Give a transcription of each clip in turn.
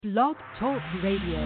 Blog Talk Radio.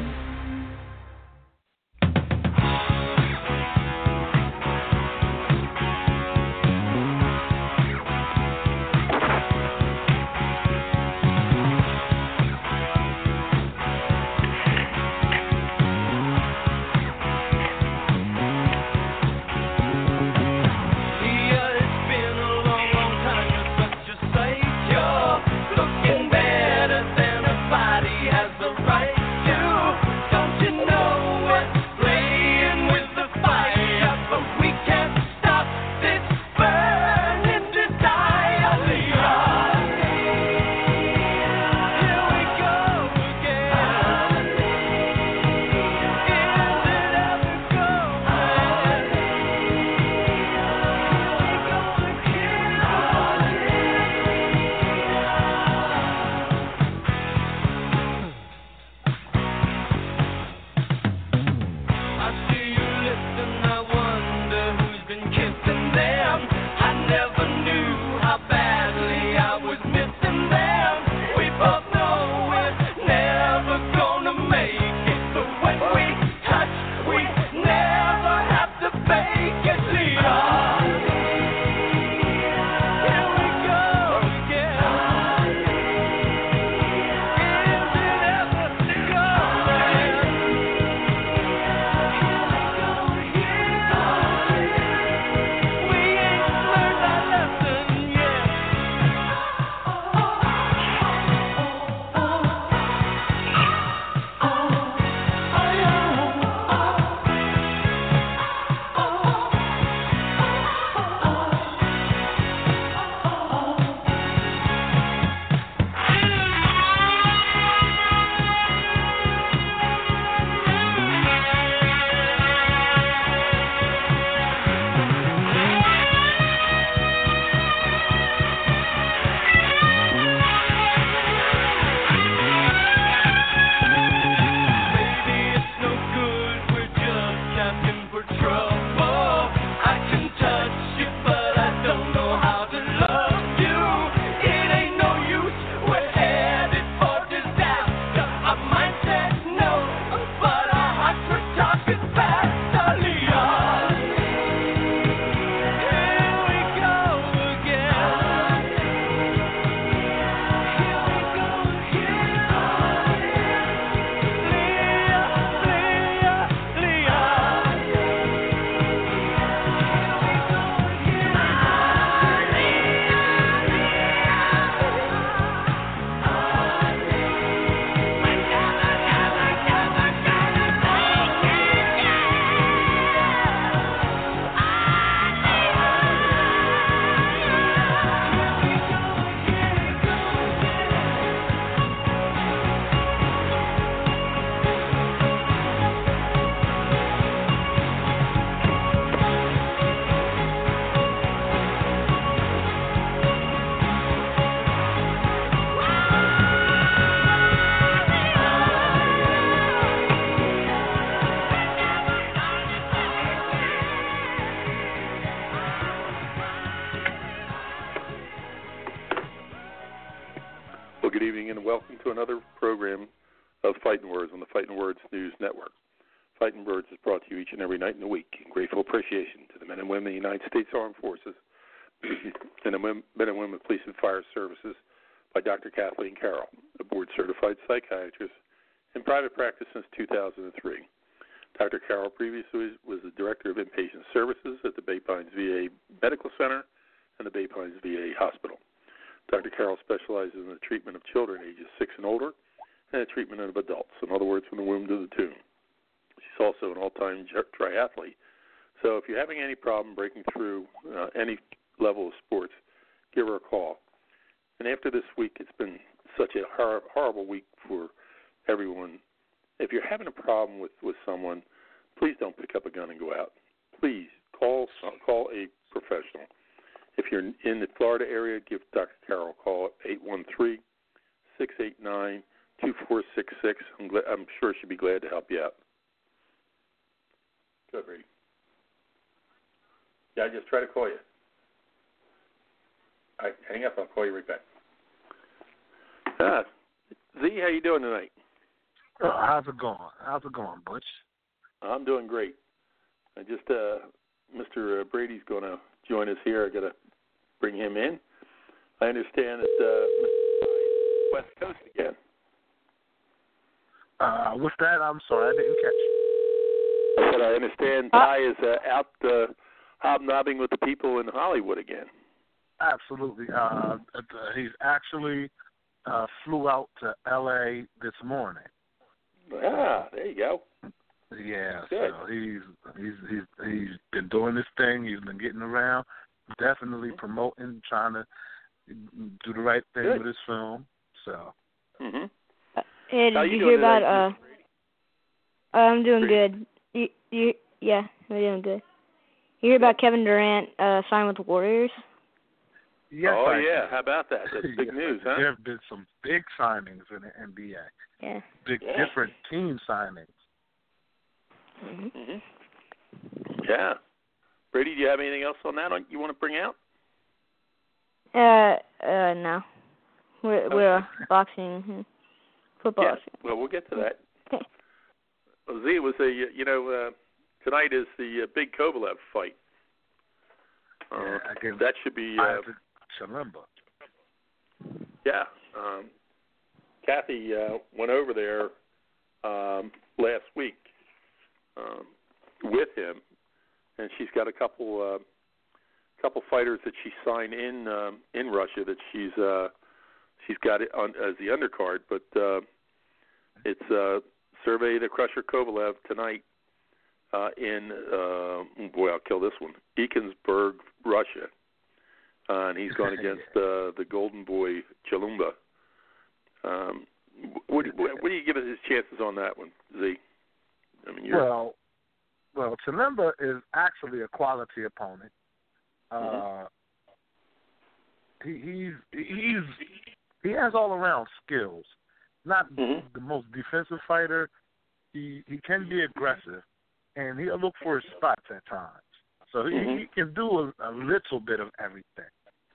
Another program of Fighting Words on the Fighting Words News Network. Fighting Words is brought to you each and every night in the week in grateful appreciation to the men and women of the United States Armed Forces and the men and women of Police and Fire Services by Dr. Kathleen Carroll, a board-certified psychiatrist in private practice since 2003. Dr. Carroll previously was the Director of Inpatient Services at the Bay Pines VA Medical Center and the Bay Pines VA Hospital. Dr. Carroll specializes in the treatment of children ages 6 and older and the treatment of adults, in other words, from the womb to the tomb. She's also an all-time triathlete. So if you're having any problem breaking through any level of sports, give her a call. And after this week, it's been such a horrible week for everyone. If you're having a problem with someone, please don't pick up a gun and go out. Please call a professional. If you're in the Florida area, give Dr. Carroll a call at 813-689-2466. I'm sure she'd be glad to help you out. Go ahead, Brady. Yeah, I just try to call you. All right, hang up. I'll call you right back. Z, how you doing tonight? How's it going? How's it going, Butch? I'm doing great. I just, Mr. Brady's going to join us here. I got to bring him in. I understand that Mr. West Coast again. What's that? I'm sorry, I didn't catch you. I said I understand Ty is out hobnobbing with the people in Hollywood again. Absolutely. He's actually flew out to L.A. this morning. Ah, there you go. Yeah, good. So he's been doing this thing. He's been getting around, definitely promoting, trying to do the right thing good. with his film. So. Mhm. Hey, did you hear about? I'm doing good. Yeah, I'm doing good. You hear about Kevin Durant signing with the Warriors? Yes, oh yeah, how about that? That's big news, huh? There have been some big signings in the NBA. Yeah. Big different team signings. Mhm. Yeah. Brady, do you have anything else on that you want to bring out? No. We're boxing, football. Yeah. Well, we'll get to that. Well, Z, it was tonight is the big Kovalev fight. That should be Chilemba. Yeah. Kathy went over there last week with him, and she's got a couple fighters that she signed in Russia that she's got it on as the undercard, but it's Sergey the Crusher Kovalev tonight in I'll kill this one, Ekensburg, Russia, and he's going against the Golden Boy Chilemba. What do you give us his chances on that one, Z? I mean, well, Chilemba is actually a quality opponent. He has all around skills. Not the most defensive fighter. He can be aggressive, and he'll look for his spots at times. So he can do a little bit of everything.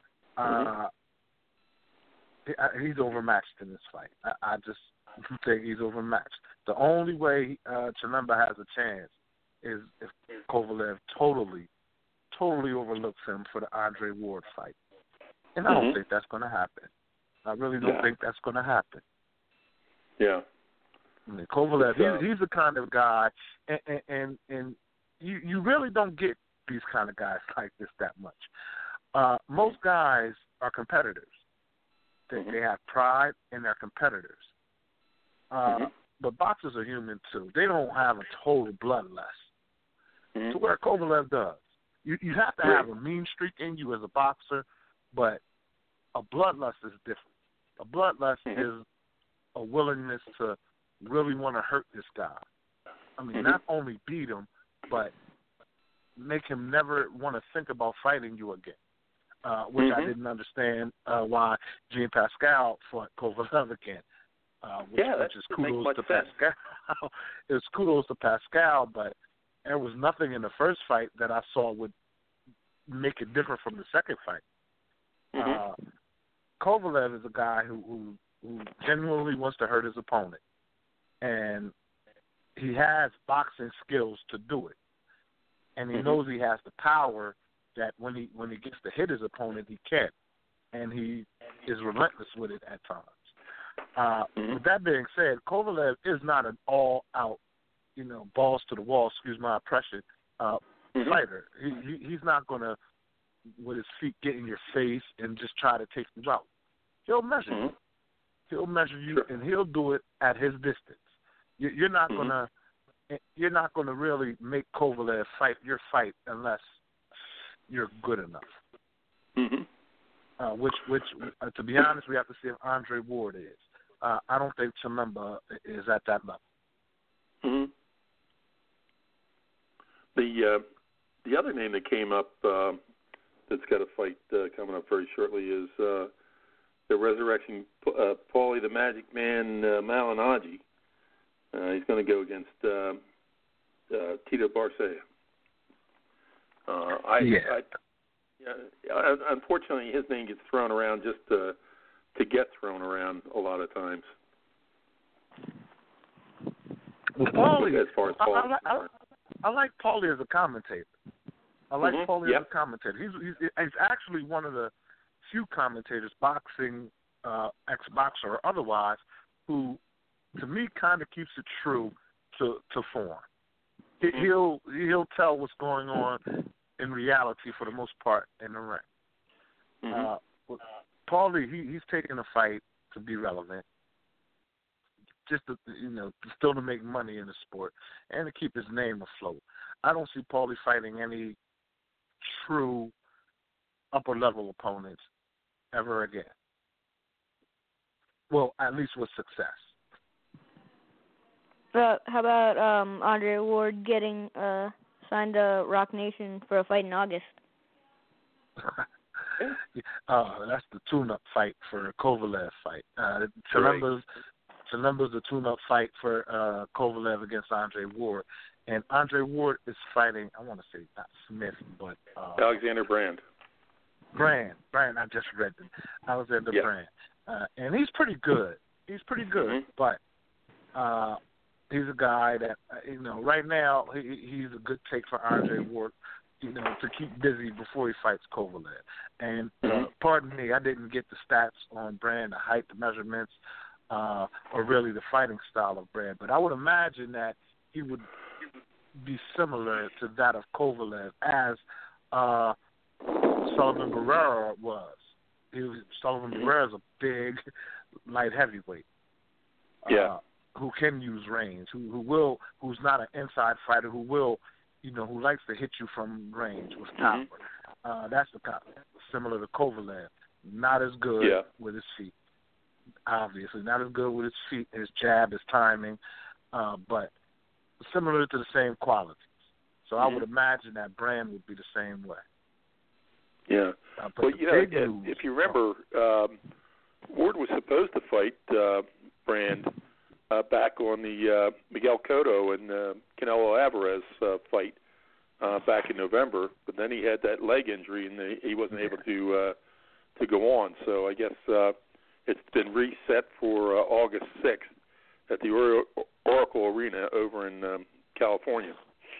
He's overmatched in this fight. I just think he's overmatched. The only way Chilemba has a chance is if Kovalev totally overlooks him for the Andre Ward fight. And I don't think that's going to happen. I really don't think that's going to happen. Yeah. I mean, Kovalev, he's the kind of guy, and you really don't get these kind of guys like this that much. Most guys are competitors. They have pride and they're competitors. But boxers are human too. They don't have a total bloodlust to where Kovalev does. You have to have a mean streak in you as a boxer, but a bloodlust is different. A bloodlust is a willingness to really want to hurt this guy. I mean, not only beat him, but make him never want to think about fighting you again. Which I didn't understand why Jean Pascal fought Kovalev again. Which is kudos to Pascal. It was kudos to Pascal, but there was nothing in the first fight that I saw would make it different from the second fight. Kovalev is a guy who genuinely wants to hurt his opponent, and he has boxing skills to do it, and he knows he has the power that when he gets to hit his opponent, he can, and he is relentless with it at times. With that being said, Kovalev is not an all-out, balls to the wall, excuse my impression, fighter. He's not going to, with his feet, get in your face and just try to take you out. He'll measure you. He'll measure you, and he'll do it at his distance. You're not gonna really make Kovalev fight your fight unless you're good enough. Which, to be honest, we have to see if Andre Ward is. I don't think Chilemba is at that level. The other name that came up that's got a fight coming up very shortly is the resurrection Paulie the Magic Man Malignaggi. He's going to go against Tito Barcia. Unfortunately, his name gets thrown around just to get thrown around a lot of times. Paulie, as far as Paulie. I like Paulie as a commentator. I like Paulie Yep. as a commentator. He's actually one of the few commentators, boxing, ex-boxer or otherwise, who, to me, kind of keeps it true to form. He'll tell what's going on in reality for the most part in the ring. Paulie, he's taking a fight to be relevant, just to, still to make money in the sport and to keep his name afloat. I don't see Paulie fighting any true upper level opponents ever again. Well, at least with success. How about Andre Ward getting signed to Rock Nation for a fight in August? That's the tune-up fight for the Kovalev fight. Remember's the tune-up fight for Kovalev against Andre Ward. And Andre Ward is fighting, I want to say not Smith, but Alexander Brand. Brand, I just read it. Alexander Brand. And he's pretty good. But he's a guy that, right now he's a good take for Andre Ward, to keep busy before he fights Kovalev. And pardon me, I didn't get the stats on Brand, the height, the measurements, or really the fighting style of Brand. But I would imagine that he would be similar to that of Kovalev as Sullivan Barrera was. Sullivan Barrera is a big light heavyweight. Who can use range, who's not an inside fighter, who likes to hit you from range with power. That's the kind, similar to Kovalev. Not as good with his feet. Obviously, not as good with his feet, his jab, his timing, but similar to the same qualities. So I would imagine that Brand would be the same way. Yeah. Well, if you remember, Ward was supposed to fight Brand back on the Miguel Cotto and Canelo Alvarez fight back in November, but then he had that leg injury and he wasn't able to go on. So I guess it's been reset for August 6th at the Oracle Arena over in California.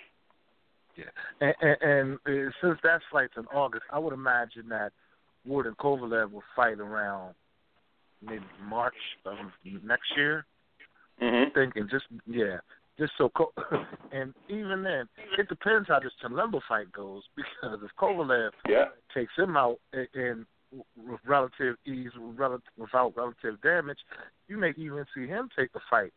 Yeah, and since that fight's in August, I would imagine that Ward and Kovalev will fight around maybe March of next year. Thinking just so, and even then, it depends how this Chilemba fight goes, because if Kovalev takes him out in with relative ease, without relative damage, you may even see him take the fight,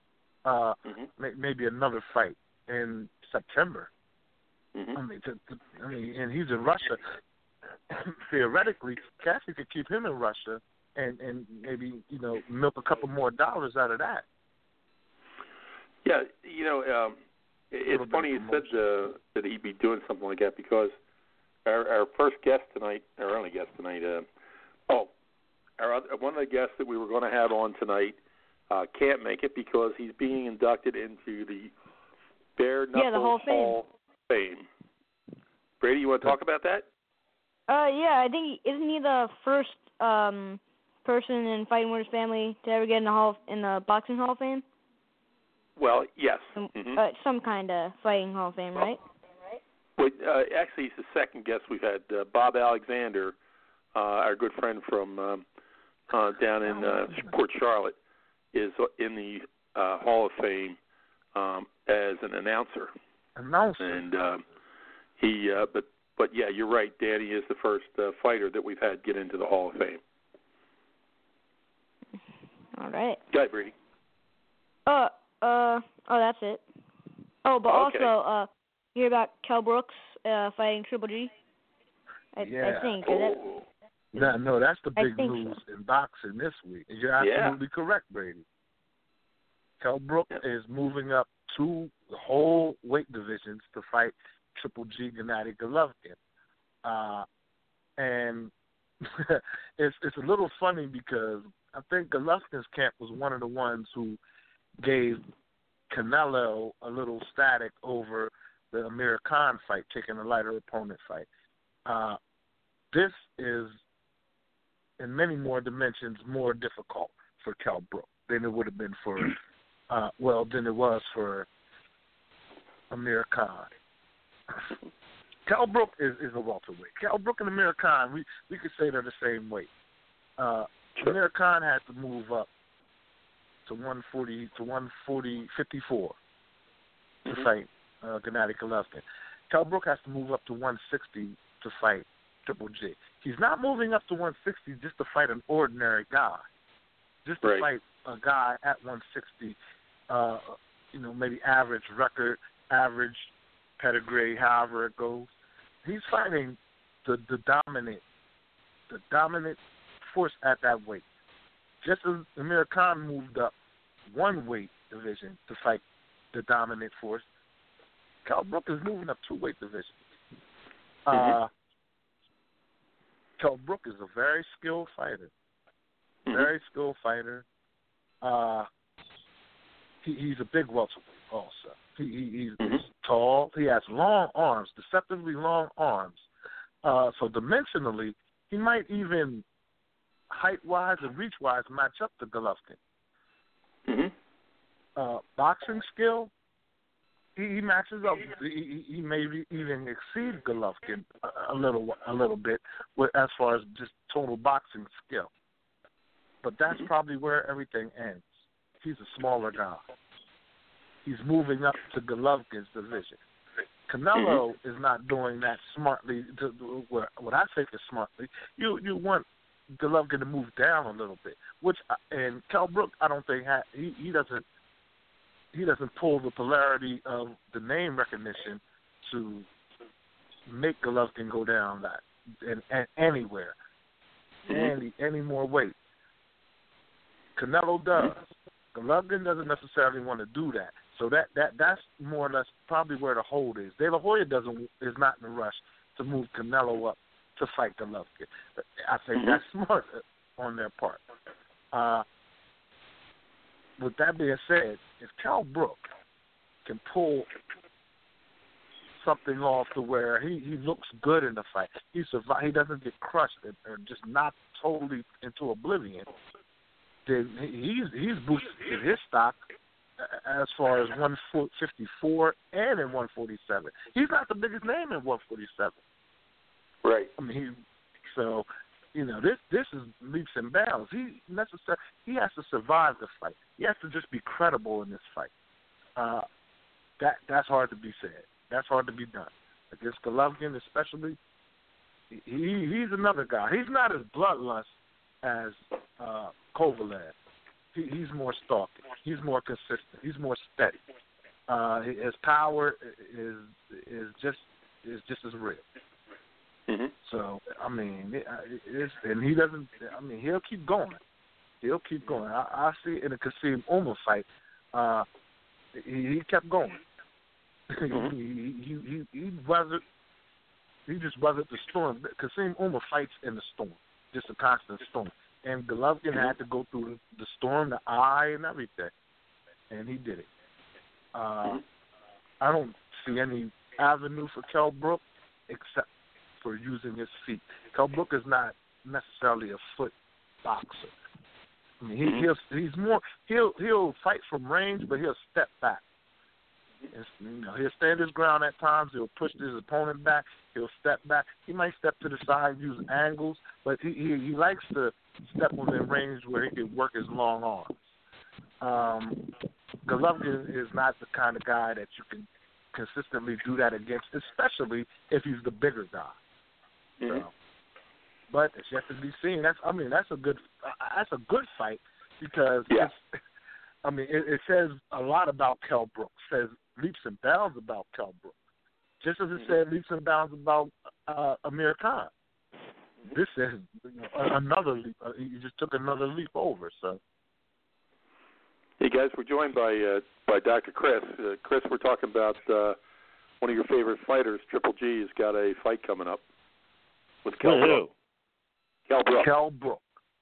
maybe another fight in September. I mean, and he's in Russia. Theoretically, Cassie could keep him in Russia and maybe milk a couple more dollars out of that. Yeah, it's funny you said that he'd be doing something like that, because our first guest tonight, our only guest tonight, one of the guests that we were going to have on tonight can't make it because he's being inducted into the Bare Knuckle Hall of Fame. Brady, you want to talk about that? Yeah, I think isn't he the first person in Fighting Words family to ever get in the Boxing Hall of Fame? Well, yes. Some kind of fighting Hall of Fame, right? Well, actually, he's the second guest we've had. Bob Alexander, our good friend from down in Port Charlotte, is in the Hall of Fame as an announcer. And but yeah, you're right. Danny is the first fighter that we've had get into the Hall of Fame. All right. Go ahead, Brady. That's it. Oh, but also, you hear about Kell Brooks fighting Triple G? I think. No, that's the big news in boxing this week. You're absolutely correct, Brady. Kell Brooks is moving up 2 whole weight divisions to fight Triple G Gennady Golovkin. And it's a little funny because I think Golovkin's camp was one of the ones who gave Canelo a little static over the Amir Khan fight, taking a lighter opponent fight. This is, in many more dimensions, more difficult for Kell Brooks than it would have been for than it was for Amir Khan. Kell Brook is a welterweight. Kell Brook and Amir Khan, we could say they're the same weight. Amir Khan had to move up to 140 to 54 to fight Gennady Golovkin. Kell Brook has to move up to 160 to fight Triple G. He's not moving up to 160 just to fight an ordinary guy, just to fight a guy at 160. Maybe average record, average pedigree, however it goes. He's fighting the dominant force at that weight. Just as Amir Khan moved up one weight division to fight the dominant force, Kell Brook is moving up two weight divisions. Kell Brook is a very skilled fighter. Very skilled fighter. He's a big welterweight also. He's tall. He has long arms, deceptively long arms. So dimensionally, he might even height-wise and reach-wise match up to Golovkin. Boxing skill, he matches up. He may even exceed Golovkin a little bit as far as just total boxing skill. But that's probably where everything ends. He's a smaller guy. He's moving up to Golovkin's division. Canelo is not doing that smartly. What I think is smartly, you want Golovkin to move down a little bit. And Kell Brook, I don't think he doesn't pull the polarity of the name recognition to make Golovkin go down that and anywhere, any more weight. Canelo does. Golovkin doesn't necessarily want to do that. So that's more or less probably where the hold is. De La Hoya is not in a rush to move Canelo up to fight Golovkin. I think that's smart on their part. With that being said, if Kell Brook can pull something off to where he looks good in the fight, he doesn't get crushed or just knocked totally into oblivion, then he's boosted his stock as far as 154 and in 147. He's not the biggest name in 147. Right. I mean, this is leaps and bounds. He has to survive the fight. He has to just be credible in this fight. That's hard to be said. That's hard to be done. Against Golovkin especially, he's another guy. He's not as bloodlust as Kovalev. He's more stalking. He's more consistent. He's more steady. His power is just as real. So I mean, and he doesn't. I mean, he'll keep going. He'll keep going. I see in the Kasim Umar fight, he kept going. He weathered. He just weathered the storm. Kasim Umar fights in the storm, just a constant storm. And Golovkin had to go through the storm, the eye, and everything, and he did it. I don't see any avenue for Kell Brook except for using his feet. Kell Brook is not necessarily a foot boxer. I mean, he'll fight from range, but he'll step back. He'll stand his ground at times. He'll push his opponent back. He'll step back. He might step to the side, use angles, but he likes to step within range where he can work his long arms. Golovkin is not the kind of guy that you can consistently do that against, especially if he's the bigger guy. So, but it's yet to be seen. That's a good fight because it says a lot about Kell Brook. It says leaps and bounds about Kell Brook, just as it said leaps and bounds about Amir Khan. This is another leap. You just took another leap over. So, hey guys, we're joined by Dr. Chris. Chris, we're talking about one of your favorite fighters, Triple G, has got a fight coming up with Kell Brook. Kell Brook.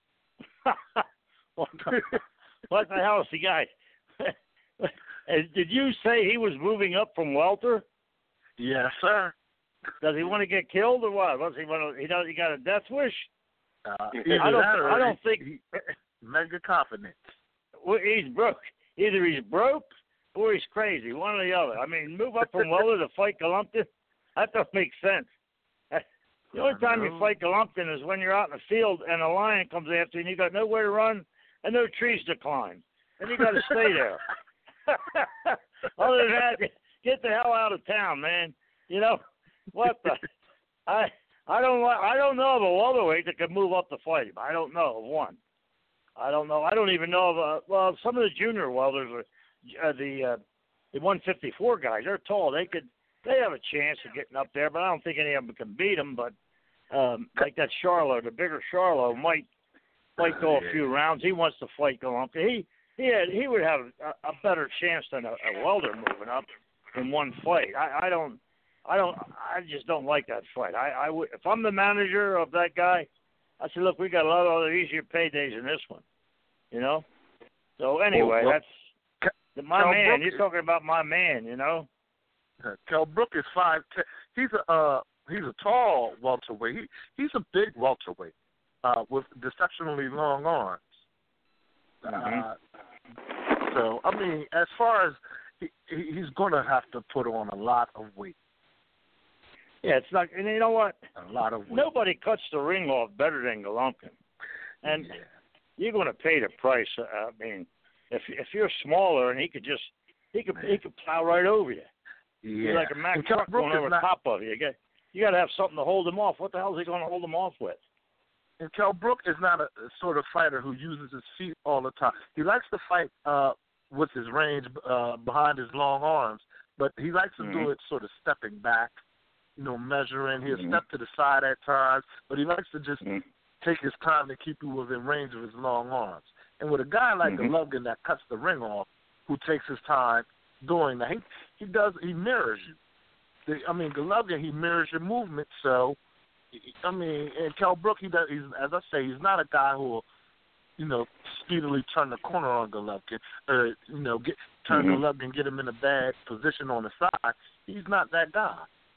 What the hell is the guy? Did you say he was moving up from welter? Yes, sir. Does he want to get killed or what? He got a death wish? I don't think. Mega confidence. Well, he's broke. Either he's broke or he's crazy, one or the other. I mean, move up from welter to fight Golovkin, that don't make sense. The only time you fight Golovkin is when you're out in the field and a lion comes after you and you got nowhere to run and no trees to climb. And you got to stay there. Other than that, get the hell out of town, man. You know, what the? I don't know of a welterweight that could move up to fight him. I don't know of one. I don't know. I don't even know of some of the junior welders, the 154 guys. They're tall. They have a chance of getting up there, but I don't think any of them can beat them. But like that Charlo, the bigger Charlo might go a few rounds. He wants to fight Golovkin. He would have a better chance than a welder moving up in one fight. I just don't like that fight. I would, if I'm the manager of that guy, I said, look, we got a lot of other easier paydays than this one, you know. So anyway, that's my man. You're talking about my man, you know. Kell Brook is 5'10". He's a tall welterweight. He's a big welterweight with exceptionally long arms. So I mean, as far as he's going to have to put on a lot of weight. Yeah, it's not, and you know what? A lot of weight. Nobody cuts the ring off better than Golovkin, and you're going to pay the price. I mean, if you're smaller and he could plow right over you. Yeah. You're like a Mack truck going over top of you. You got to have something to hold him off. What the hell is he going to hold him off with? And Kell Brook is not a sort of fighter who uses his feet all the time. He likes to fight with his range behind his long arms, but he likes to do it sort of stepping back, you know, measuring. He'll step to the side at times, but he likes to just take his time to keep you within range of his long arms. And with a guy like Golovkin that cuts the ring off, who takes his time doing that, he mirrors you. Golovkin, he mirrors your movement, so. I mean, and Kell Brook, he's, as I say, he's not a guy who will, you know, speedily turn the corner on Golovkin or, you know, turn Golovkin, get him in a bad position on the side. He's not that guy.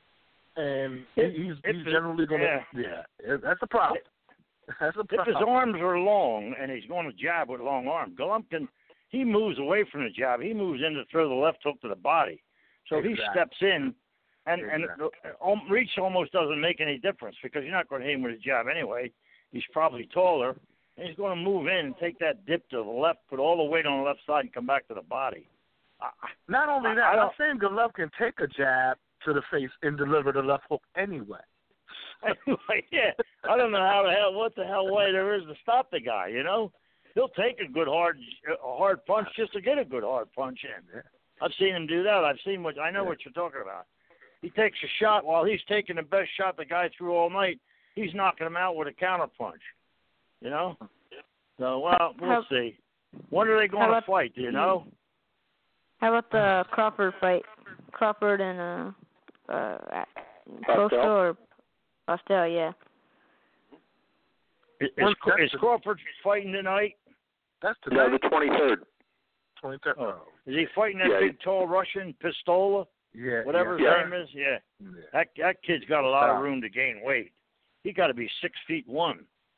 And he's generally going to, that's a problem. That's a problem. If his arms are long and he's going to jab with long arms, Golovkin, he moves away from the jab. He moves in to throw the left hook to the body. So he steps in. And reach almost doesn't make any difference because you're not going to hit him with a jab anyway. He's probably taller. And he's going to move in and take that dip to the left, put all the weight on the left side, and come back to the body. Not only that, I'm saying Golovkin take a jab to the face and deliver the left hook anyway. Anyway, yeah. I don't know what the hell way there is to stop the guy, you know? He'll take a good hard punch just to get a good hard punch in. I've seen him do that. I know what you're talking about. He takes a shot while he's taking the best shot the guy threw all night. He's knocking him out with a counter punch. You know? So, well, we'll see. When are they going to fight, do you know? How about the Crawford fight? Crawford and Coastal or Postel, yeah. Is Crawford fighting tonight? That's tonight. No, the 23rd. 23rd. Oh. Is he fighting that big, tall Russian, Pistola? Yeah. Whatever his name is? Yeah. That kid's got a lot of room to gain weight. He got to be 6'1".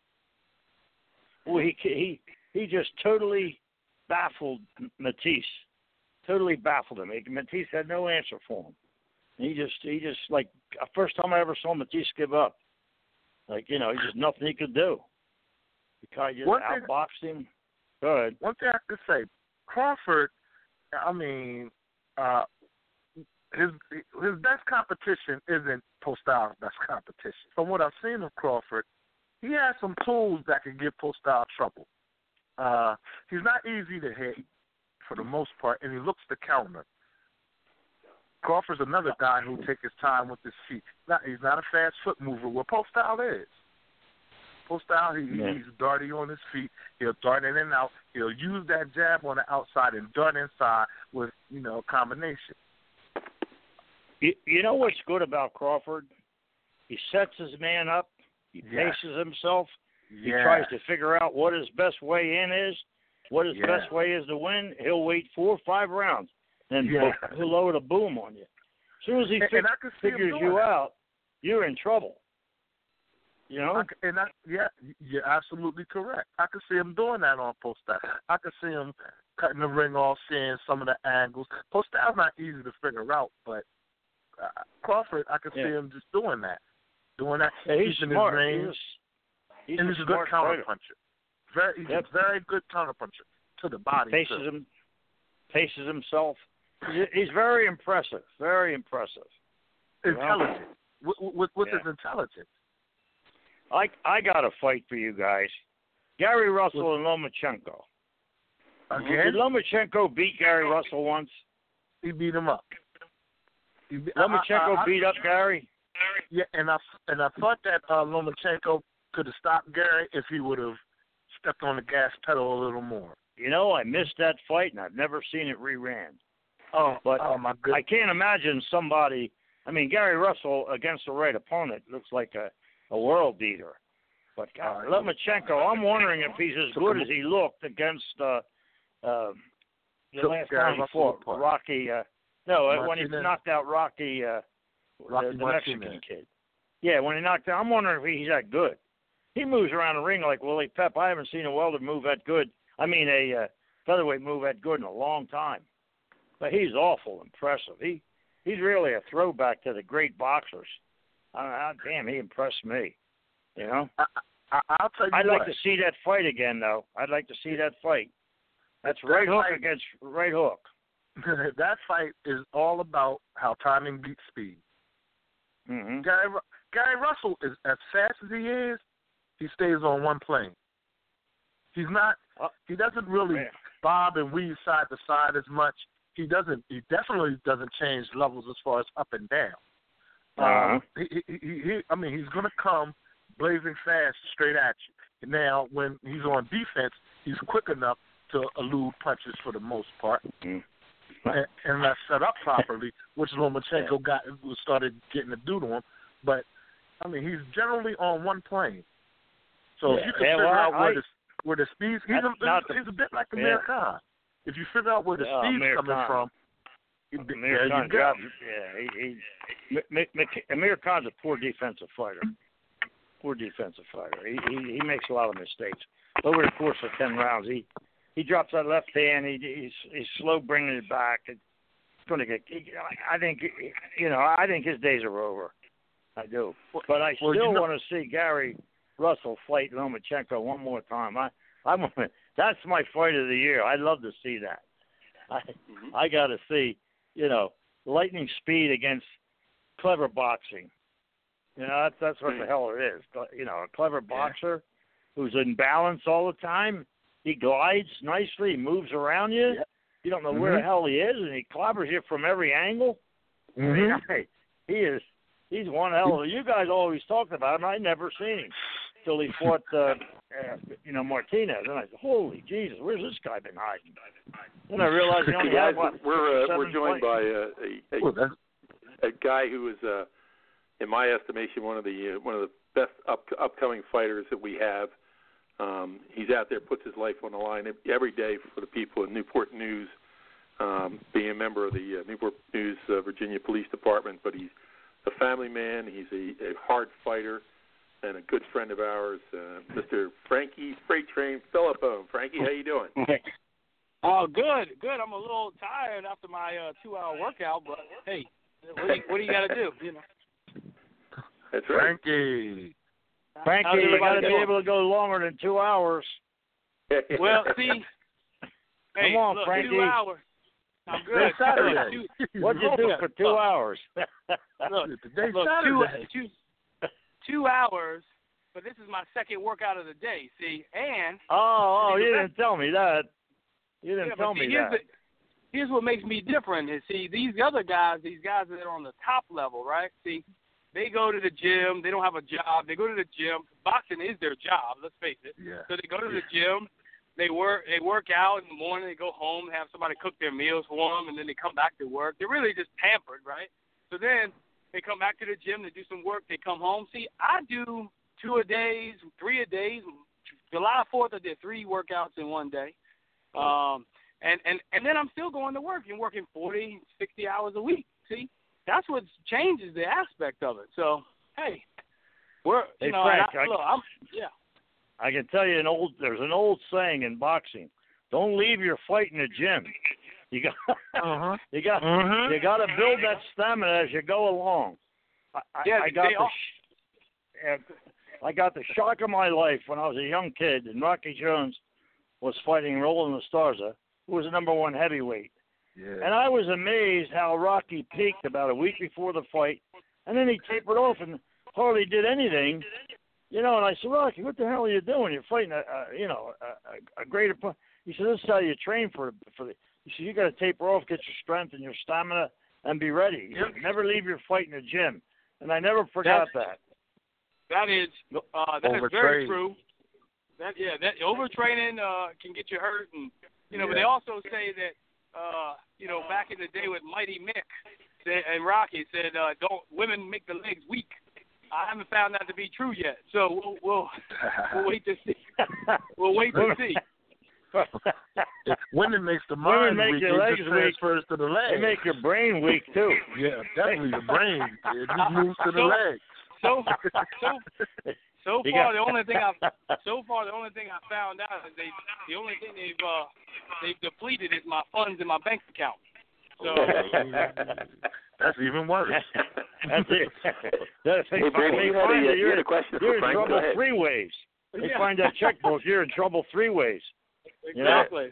Well, he just totally baffled Matisse. Totally baffled him. Matisse had no answer for him. He just like, first time I ever saw Matisse give up. Like, you know, just nothing he could do. Because just outboxed him. Good. One thing I could say, Crawford, I mean, his best competition isn't Postal's best competition. From what I've seen of Crawford, he has some tools that can give Postal trouble. He's not easy to hit for the most part, and he looks to counter. Crawford's another guy who takes his time with his feet. He's not a fast foot mover, where Postal is. Postal, he's darty on his feet. He'll dart in and out. He'll use that jab on the outside and dart inside with, you know, a combination. You know what's good about Crawford? He sets his man up. He paces himself. He tries to figure out what his best way in is, what his best way is to win. He'll wait 4 or 5 rounds, and he'll lower the boom on you. As soon as he figures you out, you're in trouble. You know? You're absolutely correct. I can see him doing that on Postal. I can see him cutting the ring off, seeing some of the angles. Styles not easy to figure out, but Crawford, I could see him just doing that. Yeah, he's smart. His range. He's a good counter puncher. He's a very good counter puncher to the body. Paces himself. He's very impressive. Very impressive. Intelligent. With his intelligence. I got a fight for you guys. Gary Russell and Lomachenko. Again? Did Lomachenko beat Gary Russell once? He beat him up. Lomachenko beat up Gary? Yeah, and I thought that Lomachenko could have stopped Gary if he would have stepped on the gas pedal a little more. You know, I missed that fight, and I've never seen it reran. But my goodness. I can't imagine somebody. I mean, Gary Russell against the right opponent looks like a world beater. But Lomachenko, I'm wondering if he's as good as he looked against the last time he fought Rocky. When he knocked out Rocky, the Mexican kid. Yeah, when he knocked out, I'm wondering if he's that good. He moves around the ring like Willie Pep. I haven't seen a welter move that good. I mean, a featherweight move that good in a long time. But he's awful impressive. He's really a throwback to the great boxers. Damn, he impressed me. You know? I'll tell you I'd like to see that fight again, though. I'd like to see that fight. That's right hook against right hook. That fight is all about how timing beats speed. Mm-hmm. Gary Russell is as fast as he is. He stays on one plane. He's not. He doesn't really bob and weave side to side as much. He definitely doesn't change levels as far as up and down. He's going to come blazing fast straight at you. Now, when he's on defense, he's quick enough to elude punches for the most part. Mm-hmm. And that's set up properly, which Lomachenko started getting to do to him. But, I mean, he's generally on one plane. So if you can figure out where the speed's... He's a bit like Amir Khan. If you figure out where the speed's coming from, there you go. Amir Khan's a poor defensive fighter. He makes a lot of mistakes. Over the course of 10 rounds, he drops that left hand. He's slow bringing it back. It's going to get. I think his days are over. I do, but I still want to see Gary Russell fight Lomachenko one more time. That's my fight of the year. I'd love to see that. I got to see, lightning speed against clever boxing. That's what the hell it is. A clever boxer who's in balance all the time. He glides nicely. He moves around you. Yep. You don't know where the hell he is, and he clobbers you from every angle. Mm-hmm. I mean, he's one hell of. You guys always talked about him. I never seen him till he fought, Martinez. And I said, "Holy Jesus, where's this guy been hiding?" Then I realized he only had we're joined by a guy who is, in my estimation, one of the best upcoming fighters that we have. He's out there, puts his life on the line every day for the people in Newport News, being a member of the Newport News Virginia Police Department. But he's a family man. He's a hard fighter and a good friend of ours, Mr. Frankie Freight Train Philippone. Frankie, how you doing? Oh, good. I'm a little tired after my 2-hour workout, but hey, what do you got to do? That's right. Frankie, you got to be able to go longer than 2 hours. Well, see, come on, look, Frankie. 2 hours. I'm good. Saturday. What'd you do for 2 hours? Look, 2 hours, but this is my second workout of the day. See, and you didn't tell me that. Here's what makes me different. Is these other guys, that are on the top level, right? See. They go to the gym. They don't have a job. They go to the gym. Boxing is their job. Let's face it. Yeah. So they go to the gym. They work out in the morning. They go home, have somebody cook their meals for them, and then they come back to work. They're really just pampered, right? So then they come back to the gym. They do some work. They come home. See, I do 2 a days, 3 a days. July 4th, I did 3 workouts in one day. And then I'm still going to work and working 40, 60 hours a week. See? That's what changes the aspect of it. So, hey, Frank, I can tell you there's an old saying in boxing: don't leave your fight in the gym. You got you got to build that stamina as you go along. I got the shock of my life when I was a young kid, and Rocky Jones was fighting Roland Estarza, who was the #1 heavyweight. Yeah. And I was amazed how Rocky peaked about a week before the fight, and then he tapered off and hardly did anything. And I said, Rocky, what the hell are you doing? You're fighting a great opponent. He said, this is how you train for the. He said, you got to taper off, get your strength and your stamina, and be ready. Yep. Never leave your fight in the gym. And I never forgot that. That is very true. That overtraining can get you hurt, and but they also say that back in the day with Mighty Mick and Rocky said, don't women make the legs weak. I haven't found that to be true yet, so we'll wait to see. We'll wait to see. If women makes the mind make weak, your legs it just transfers to the legs. They make your brain weak too. Yeah, definitely the brain. It just moves to the legs. So far, the only thing I found out is the only thing they've depleted is my funds in my bank account. So that's even worse. That's it. Hey, Brady, you had a question for Frank? You're in trouble 3 ways. They find that checkbook, you're in trouble 3 ways. Exactly.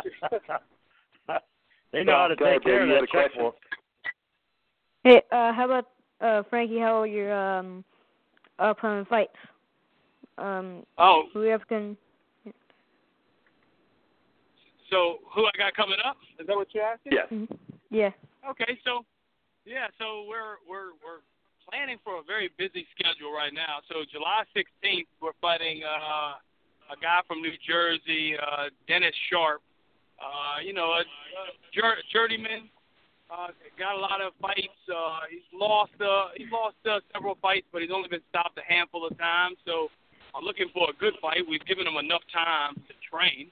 They know how to take care of that checkbook. Hey, how about Frankie? How are your upcoming fights? Who can? So who I got coming up? Is that what you're asking? Yes. Mm-hmm. Yeah. Okay, so we're planning for a very busy schedule right now. So July 16th, we're fighting a guy from New Jersey, Dennis Sharp. A journeyman. Got a lot of fights. He's lost several fights, but he's only been stopped a handful of times. So I'm looking for a good fight. We've given him enough time to train.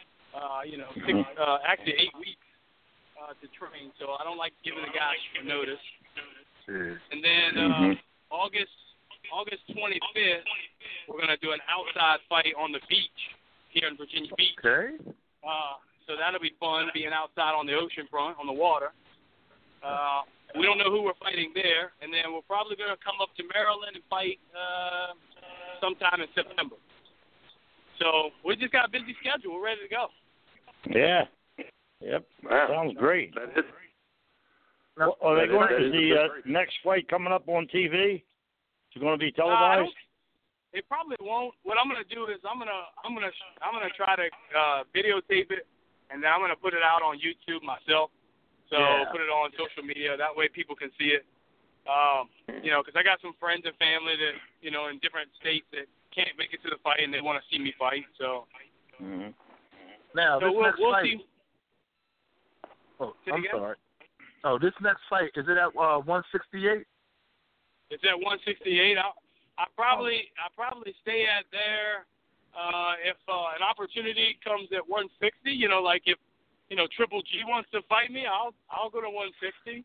8 weeks to train. So I don't like giving the guy short notice. And then August 25th, we're gonna do an outside fight on the beach here in Virginia Beach. Okay. So that'll be fun, being outside on the ocean front, on the water. We don't know who we're fighting there, and then we're probably going to come up to Maryland and fight sometime in September. So we just got a busy schedule. We're ready to go. Yeah. Yep. Wow. Sounds great. That is. Are they going to the next fight coming up on TV? Is it going to be televised? It probably won't. What I'm going to do is I'm going to try to videotape it, and then I'm going to put it out on YouTube myself. So put it on social media. That way people can see it. Because I got some friends and family that, in different states that can't make it to the fight and they want to see me fight. So now so this next we'll fight. see. Oh, I'm sorry. Oh, this next fight, is it at 168? It's at 168. I probably stay at there if an opportunity comes at 160. Like if Triple G wants to fight me, I'll go to 160.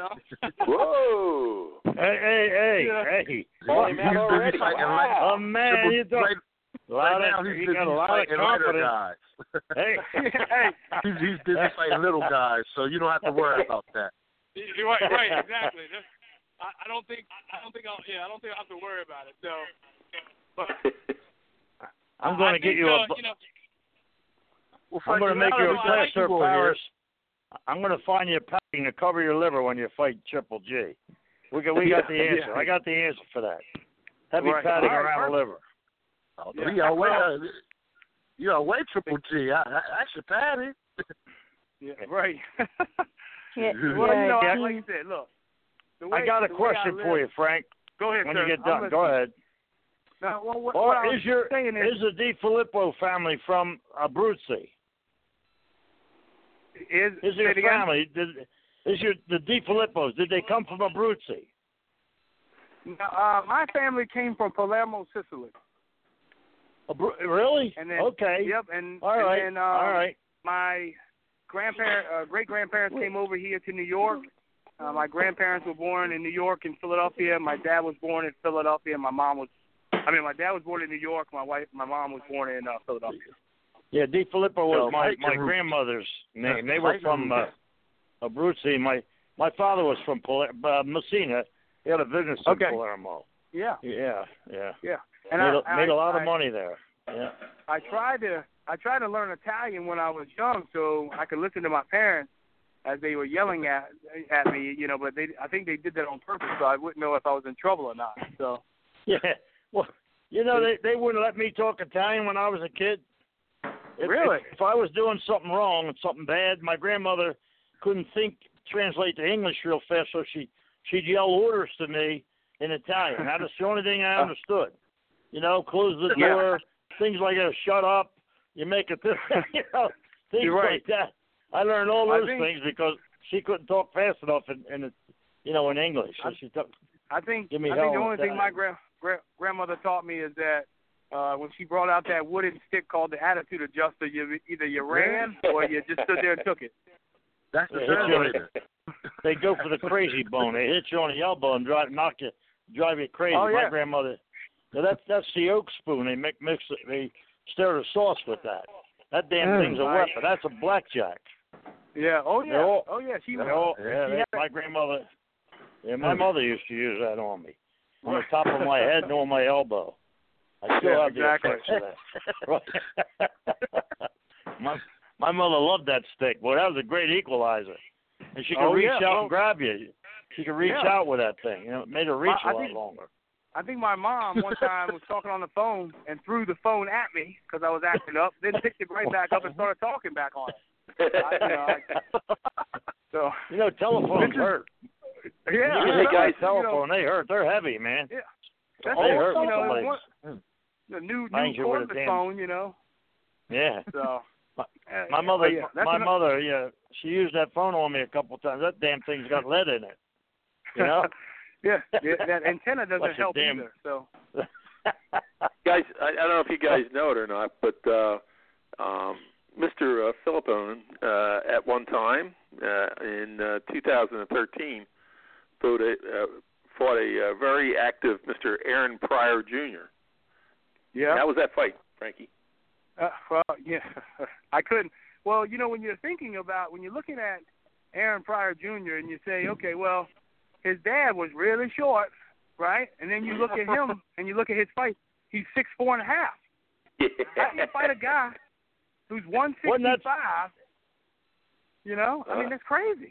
Whoa! Hey! He's busy fighting Oh man, he's got a lot of confidence. Guys. Hey, he's busy fighting little guys, so you don't have to worry about that. Right, exactly. I don't think I'll have to worry about it. So, but I'm going to get you a. I'm going to make you a plaster of Paris. I'm going to find you a padding to cover your liver when you fight Triple G. We got the answer. Yeah. I got the answer for that. Heavy padding around the liver. Oh, you away Triple G. I should pad it. Yeah, right. Well, like I said, look. I got a question for you, Frank. Go ahead, when sir. you get done, go ahead. Now, is the Di Filippo family from Abruzzi? Is your family? The Di Filippos? Did they come from Abruzzi? My family came from Palermo, Sicily. Really? And then, okay. Yep. And all right. And then, all right. My great grandparents came over here to New York. My grandparents were born in New York and Philadelphia. My dad was born in Philadelphia. My dad was born in New York. My mom was born in Philadelphia. Yeah, Di Filippo was my Roots. grandmother's name. They were Fighting from Abruzzi. My father was from Messina. He had a business in Palermo. Yeah. Yeah. And made a lot of money there. Yeah. I tried to learn Italian when I was young, so I could listen to my parents as they were yelling at me, you know. But I think they did that on purpose, so I wouldn't know if I was in trouble or not. So. Yeah. Well, you know, they wouldn't let me talk Italian when I was a kid. Really? If I was doing something wrong and something bad, my grandmother couldn't translate to English real fast, so she'd yell orders to me in Italian. That's the only thing I understood. You know, close the door, things like that, shut up, you make it, you know, things like that. I learned all those things because she couldn't talk fast enough in English. So I think the hell only thing my grandmother taught me is that when she brought out that wooden stick called the attitude adjuster, either you ran or you just stood there and took it. That's the translator. They go for the crazy bone. They hit you on the elbow and drive you crazy. Oh, yeah. My grandmother. That's the oak spoon. They stir the sauce with that. That damn thing's a weapon. That's a blackjack. Yeah. Oh yeah. My grandmother. Yeah, my mother used to use that on me, on the top of my head and on my elbow. I still have the effects of that. My mother loved that stick. Boy, that was a great equalizer. And she could reach out and grab you. She could reach out with that thing. You know, it made her reach a lot longer. I think my mom one time was talking on the phone and threw the phone at me because I was acting up, then picked it right back up and started talking back on it. Telephones hurt. Yeah. Hey guys, telephone, they hurt. They're heavy, man. Yeah. That's they hurt the new cordless phone, you know. Yeah. So. My mother, she used that phone on me a couple times. That damn thing's got lead in it. You know? yeah, that antenna doesn't help either. So, guys, I don't know if you guys know it or not, but Mr. Filippone, at one time in 2013, fought a very active Mr. Aaron Pryor Jr. Yeah. How was that fight, Frankie? I couldn't. Well, you know, when you're looking at Aaron Pryor Jr. and you say, okay, well, his dad was really short, right? And then you look at him and you look at his fight, he's 6'4.5". Yeah. How do you fight a guy who's 165? You know, I mean, that's crazy.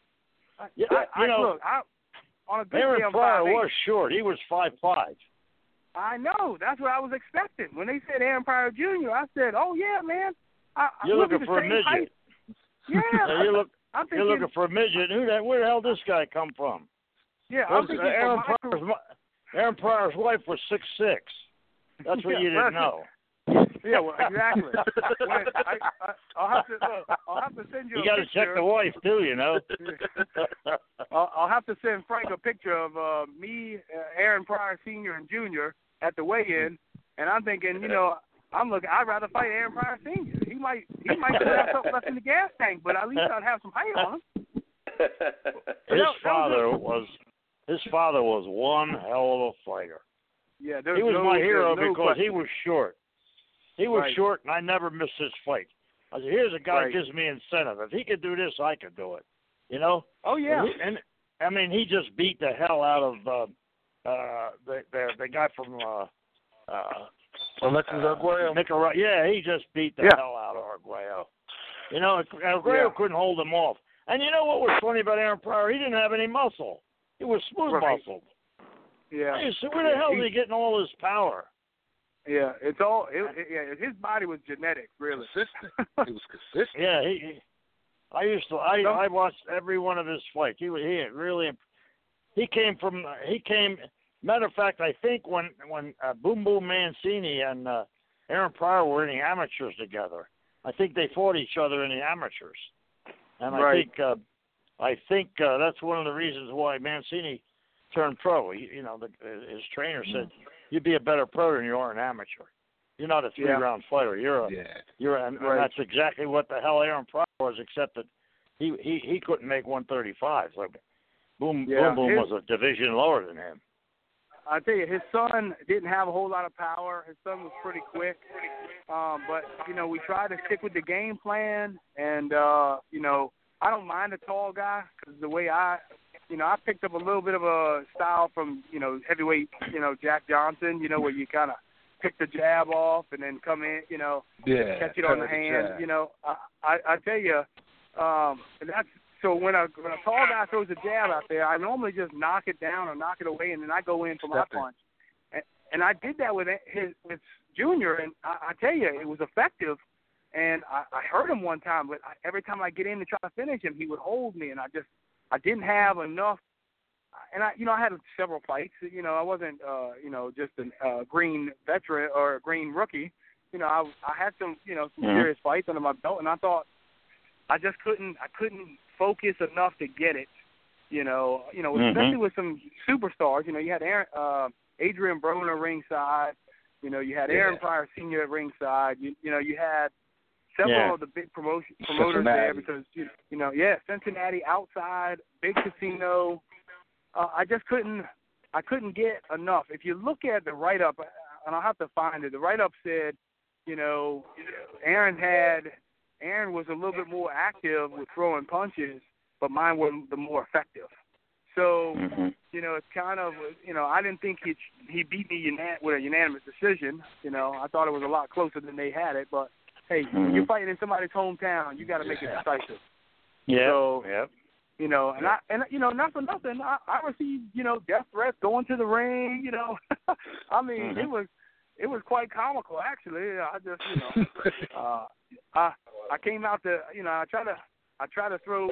On a good Aaron day, I'm Pryor 5'8". was short. He was 5'5". I know. That's what I was expecting. When they said Aaron Pryor Jr., I said, oh, yeah, man. You're looking for a midget. Height. Yeah. You're looking for a midget. Where the hell did this guy come from? Yeah, I'm thinking Aaron Pryor's wife was 6'6". That's what you didn't know. Yeah, well, exactly. I'll have to send you. You got to check the wife too, you know. I'll have to send Frank a picture of me, Aaron Pryor Sr. and Jr. at the weigh-in, and I'm thinking, you know, I'd rather fight Aaron Pryor Sr. He might still have something left in the gas tank, but at least I'd have some height on him. His father was one hell of a fighter. Yeah, he was my hero because he was short. He was short, and I never missed his fight. I said, here's a guy who gives me incentive. If he could do this, I could do it. You know? Oh, yeah. And I mean, he just beat the hell out of the guy from Alexis Arguello. Nicaragua. Yeah, he just beat the hell out of Arguello. You know, Arguello couldn't hold him off. And you know what was funny about Aaron Pryor? He didn't have any muscle. He was smooth-muscled. Yeah. So where the hell is he getting all his power? Yeah, it's all. His body was genetic, really. Consistent. He was consistent. Yeah, I watched every one of his fights. He came. Matter of fact, I think when Boom Boom Mancini and Aaron Pryor were in the amateurs together, I think they fought each other in the amateurs, and I think that's one of the reasons why Mancini turned pro. His trainer said, "You'd be a better pro than you are an amateur. You're not a 3-round fighter. And that's exactly what the hell Aaron Pryor was, except that he couldn't make 135. So Boom Boom was a division lower than him. I tell you, his son didn't have a whole lot of power. His son was pretty quick, but we tried to stick with the game plan, and I don't mind a tall guy because the way I picked up a little bit of a style from heavyweight, Jack Johnson, where you kind of pick the jab off and then come in, catch it on the hand. I tell you, and that's. So when a tall guy throws a jab out there, I normally just knock it down or knock it away, and then I go in for my punch. And I did that with Junior, and I tell you, it was effective. And I hurt him one time, but every time I get in to try to finish him, he would hold me, and I didn't have enough. And I had several fights. I wasn't just a green veteran or a green rookie. I had some serious fights under my belt, and I thought I just couldn't focus enough to get it, especially with some superstars. You had Adrian Broner ringside. You had Aaron Pryor Sr. at ringside. You had several of the big promoters there because, Cincinnati outside, big casino. I couldn't get enough. If you look at the write-up, and I'll have to find it, the write-up said, Aaron was a little bit more active with throwing punches, but mine were the more effective. So, it's kind of, I didn't think he beat me with a unanimous decision. I thought it was a lot closer than they had it. But, hey, when you're fighting in somebody's hometown, you got to make it decisive. Yeah. So, not for nothing, I received, death threats going to the ring, I mean, it was quite comical, actually. I just, I came out to, I try to throw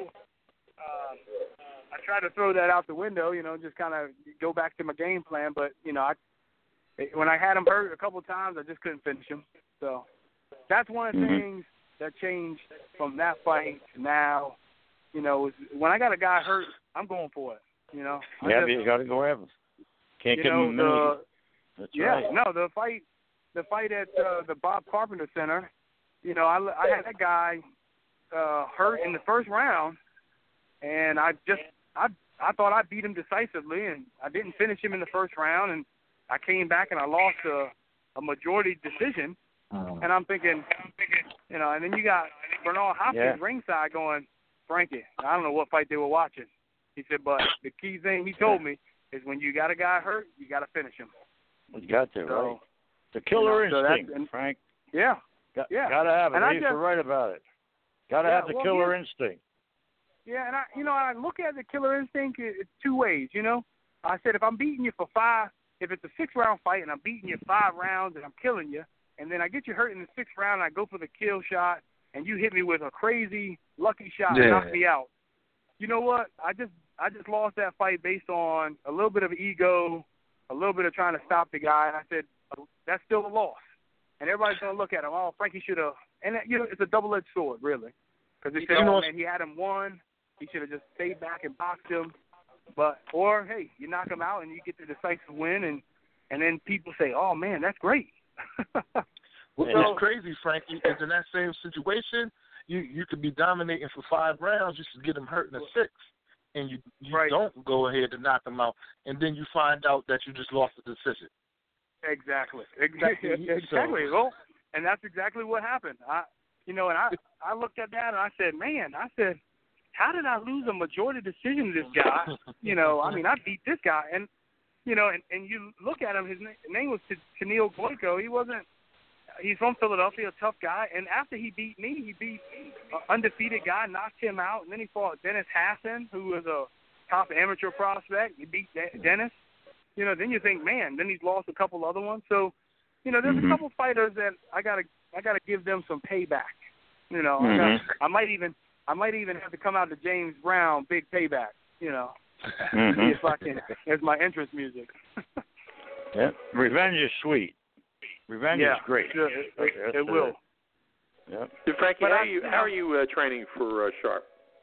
that out the window, just kind of go back to my game plan. But, when I had him hurt a couple of times, I just couldn't finish him. So that's one of the things that changed from that fight to now. When I got a guy hurt, I'm going for it. You got to go have him. Can't get him. That's right. No, the fight at the Bob Carpenter Center. I had that guy hurt in the first round, and I thought I beat him decisively, and I didn't finish him in the first round, and I came back and I lost a majority decision, and I'm thinking, and then you got Bernard Hopkins ringside going, Frankie, I don't know what fight they were watching. He said, but the key thing he told me is when you got a guy hurt, you got to finish him. You got to, right? The killer instinct, Frank. Yeah. Got to have it. He's right about it. Got to have the killer instinct. Yeah, and I look at the killer instinct it's two ways. I said if I'm beating you for 5, if it's a 6-round fight and I'm beating you 5 rounds and I'm killing you, and then I get you hurt in the 6th round and I go for the kill shot and you hit me with a crazy lucky shot and knock me out. You know what? I just lost that fight based on a little bit of ego, a little bit of trying to stop the guy, and I said that's still a loss. And everybody's going to look at him, Frankie should have. And, it's a double-edged sword, really. Because they said, man, he had him won. He should have just stayed back and boxed him. Or, hey, you knock him out and you get the decisive win, and then people say, oh, man, that's great. What's crazy, Frankie, is in that same situation, you could be dominating for 5 rounds, you should get him hurt in the 6th, and you don't go ahead and knock him out, and then you find out that you just lost the decision. Exactly. Well, and that's exactly what happened. I looked at that and I said, how did I lose a majority decision to this guy? I beat this guy, and and you look at him, his name was Tennille Goyko. He's from Philadelphia, a tough guy, and after he beat me, he beat an undefeated guy, knocked him out, and then he fought Dennis Hassan, who was a top amateur prospect. He beat Dennis. Then you think, man, then he's lost a couple other ones. So, there's a couple fighters that I gotta give them some payback. I might even have to come out to James Brown, Big Payback. If I can, as my entrance music. Yeah, revenge is sweet. Revenge is great. It will. Yeah. Frankie, how are you training for Sharp?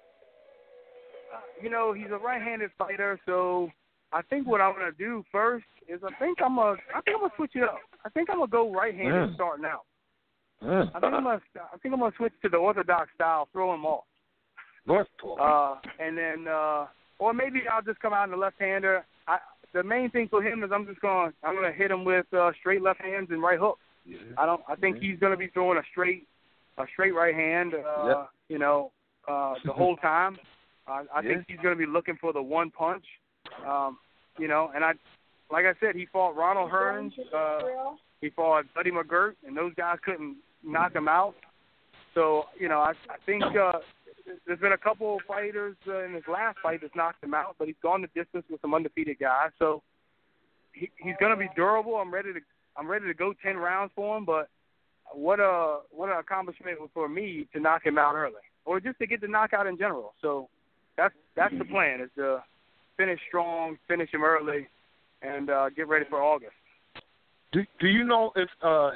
He's a right-handed fighter, so I think what I'm gonna do first is I think I'm gonna switch it up. I think I'm gonna go right-handed starting out. I think I'm gonna switch to the orthodox style, throw him off. And then, or maybe I'll just come out in the left-hander. the main thing for him is I'm gonna hit him with straight left hands and right hooks. Yeah. I think he's gonna be throwing a straight right hand. You know, the whole time. I think he's gonna be looking for the one punch. You know, and like I said, he fought Ronald Hearns. He fought Buddy McGirt, and those guys couldn't knock him out. So, you know, I think there's been a couple of fighters in his last fight that's knocked him out, but he's gone the distance with some undefeated guys. So he's going to be durable. I'm ready to go 10 rounds for him. But what an accomplishment for me to knock him out early, or just to get the knockout in general. So that's the plan: is to finish strong, finish him early, and get ready for August. Do you know if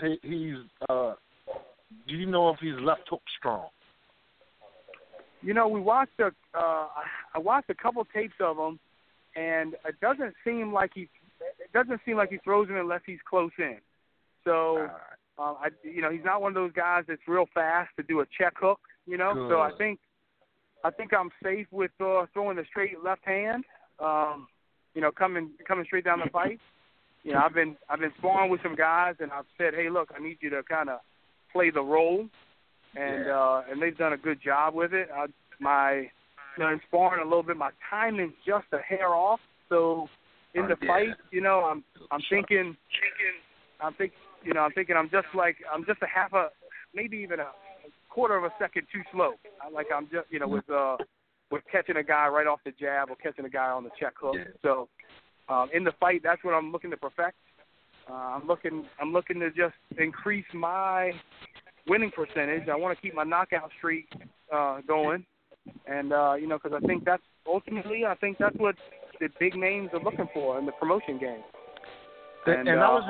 do you know if he's left hook strong? You know, we watched I watched a couple tapes of him, and it doesn't seem like he throws him unless he's close in. So, you know, he's not one of those guys that's real fast to do a check hook. You know, Good. So I think I'm safe with throwing the straight left hand. You know, coming straight down the fight. You know, I've been sparring with some guys, and I've said, hey, look, I need you to kind of play the role, and they've done a good job with it. In sparring a little bit, my timing's just a hair off. So in the fight, you know, I'm thinking I'm just a half a, maybe even a quarter of a second too slow. I'm just, you know, with catching a guy right off the jab or catching a guy on the check hook. Yeah. So in the fight, that's what I'm looking to perfect. I'm looking to just increase my winning percentage. I want to keep my knockout streak going, and you know, because I think that's what the big names are looking for in the promotion game. And I was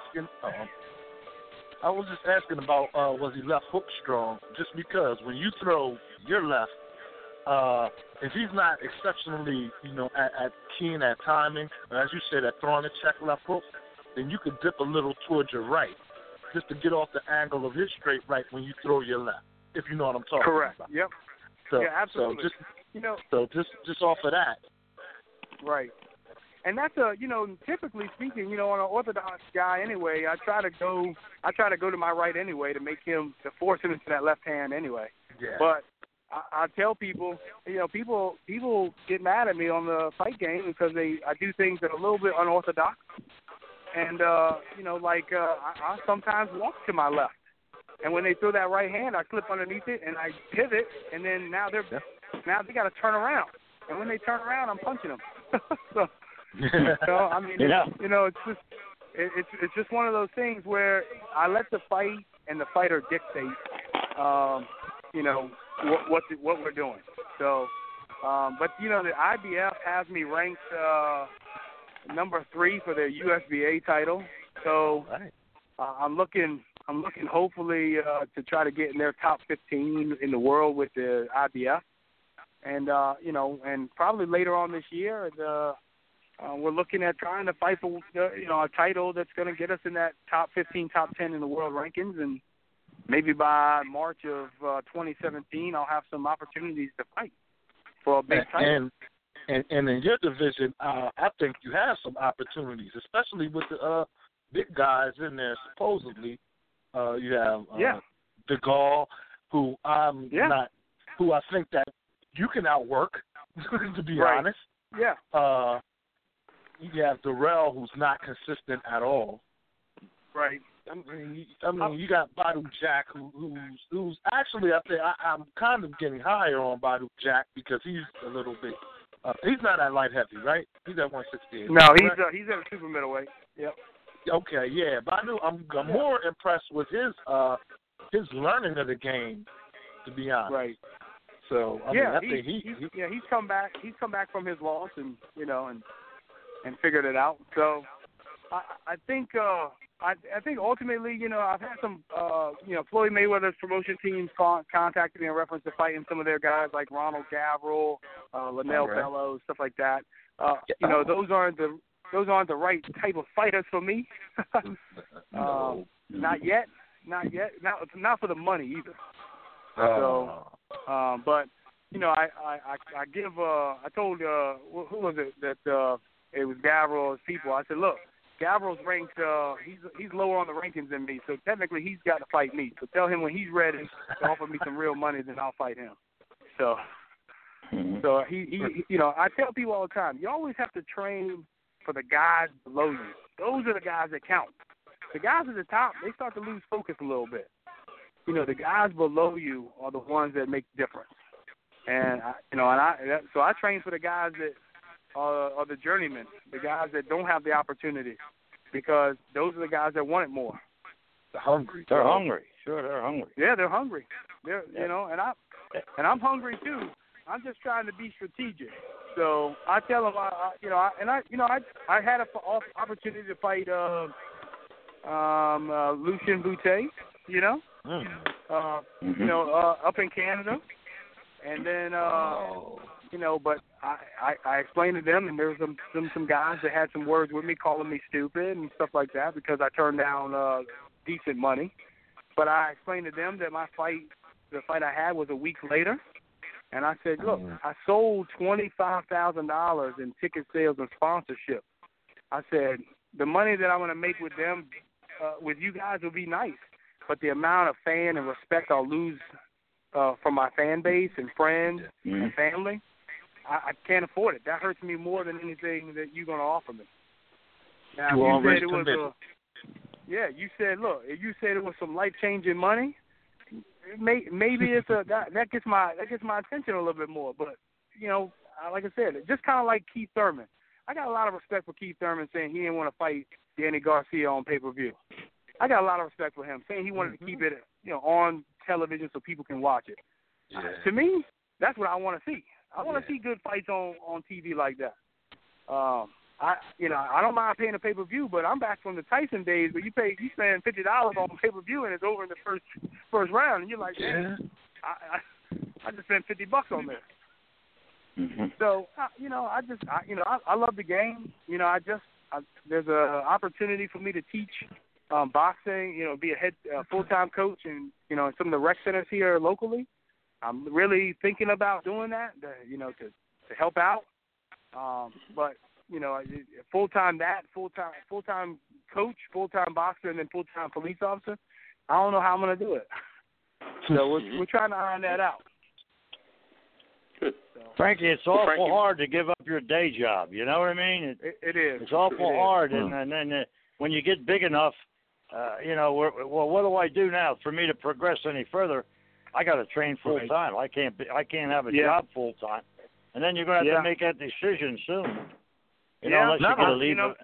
just asking about was he left hook strong? Just because when you throw your left, if he's not exceptionally, you know, at keen at timing, or as you said, at throwing a check left hook, then you could dip a little towards your right, just to get off the angle of his straight right when you throw your left, if you know what I'm talking Correct. about. Yep. So, yeah, absolutely. So just off of that. Right. And that's typically speaking, you know, on an orthodox guy anyway, I try to go to my right anyway to force him into that left hand anyway. Yeah. But I tell people, you know, people get mad at me on the fight game because I do things that are a little bit unorthodox. And, you know, I sometimes walk to my left. And when they throw that right hand, I clip underneath it and I pivot. And then now they got to turn around. And when they turn around, I'm punching them. So, you know, I mean, you know, it's just one of those things where I let the fight and the fighter dictate, you know, what we're doing. So, but, you know, the IBF has me ranked number 3 for the USBA title. So I'm looking hopefully to try to get in their top 15 in the world with the IBF. And, you know, and probably later on this year, we're looking at trying to fight for, you know, a title that's going to get us in that top 15, top 10 in the world rankings. And maybe by March of 2017, I'll have some opportunities to fight for a big title. And in your division, I think you have some opportunities, especially with the big guys in there. Supposedly, you have DeGaulle, who who I think that you can outwork, to be honest. Yeah. You have Darrell, who's not consistent at all. Right. I mean, you got Badou Jack, who's actually up there. I'm kind of getting higher on Badou Jack because he's a little bit. He's not at light heavy, right? He's at 168. No, he's at a super middleweight. Yep. Okay, yeah. Badou, I'm more impressed with his learning of the game, to be honest. Right. So I think he's come back. He's come back from his loss, and you know, and figured it out. So I think ultimately, you know, I've had some, you know, Floyd Mayweather's promotion teams contacted me in reference to fighting some of their guys like Ronald Gavril, Linnell Bellows, stuff like that. You know, those aren't the right type of fighters for me. No. Not yet. Not for the money either. So, but you know, I told who was it that it was Gavrill's people. I said, look, Gavrill's ranked. He's lower on the rankings than me, so technically he's got to fight me. So tell him when he's ready to offer me some real money, then I'll fight him. So he you know, I tell people all the time, you always have to train for the guys below you. Those are the guys that count. The guys at the top, they start to lose focus a little bit. You know, the guys below you are the ones that make the difference. And so I train for the guys that are the journeymen, the guys that don't have the opportunity, because those are the guys that want it more. They're hungry. They're hungry. Sure, they're hungry. Yeah, they're hungry. You know, and I'm hungry too. I'm just trying to be strategic. So I tell them, I had an opportunity to fight Lucien Boutte, you know, up in Canada, and then you know, but I explained to them, and there was some guys that had some words with me, calling me stupid and stuff like that because I turned down decent money. But I explained to them that the fight I had was a week later. And I said, look, I sold $25,000 in ticket sales and sponsorship. I said, the money that I'm going to make with them, with you guys, will be nice. But the amount of fan and respect I'll lose from my fan base and friends and family, I can't afford it. That hurts me more than anything that you're going to offer me. Now, you said it was you said, look, if you said it was some life-changing money, maybe it's that gets my attention a little bit more. But you know, like I said, just kind of like Keith Thurman. I got a lot of respect for Keith Thurman saying he didn't want to fight Danny Garcia on pay-per-view. I got a lot of respect for him saying he wanted to keep it, you know, on television so people can watch it. Yeah. To me, that's what I want to see. I want to see good fights on TV like that. I don't mind paying a pay-per-view, but I'm back from the Tyson days where you spend $50 on pay-per-view and it's over in the first round, and you're like, damn, I just spent $50 on this. So I love the game. You know, there's a opportunity for me to teach boxing. You know, be a full-time coach, and you know, in some of the rec centers here locally. I'm really thinking about doing that. To help out, but. You know, full-time coach, full-time boxer, and then full-time police officer. I don't know how I'm going to do it. So we're trying to iron that out. Good. So, Frankie, it's awful hard to give up your day job. You know what I mean? It is. It's awful hard, and then when you get big enough, what do I do now for me to progress any further? I got to train full-time. I can't have a job full-time. And then you're going to have to make that decision soon. Unless you get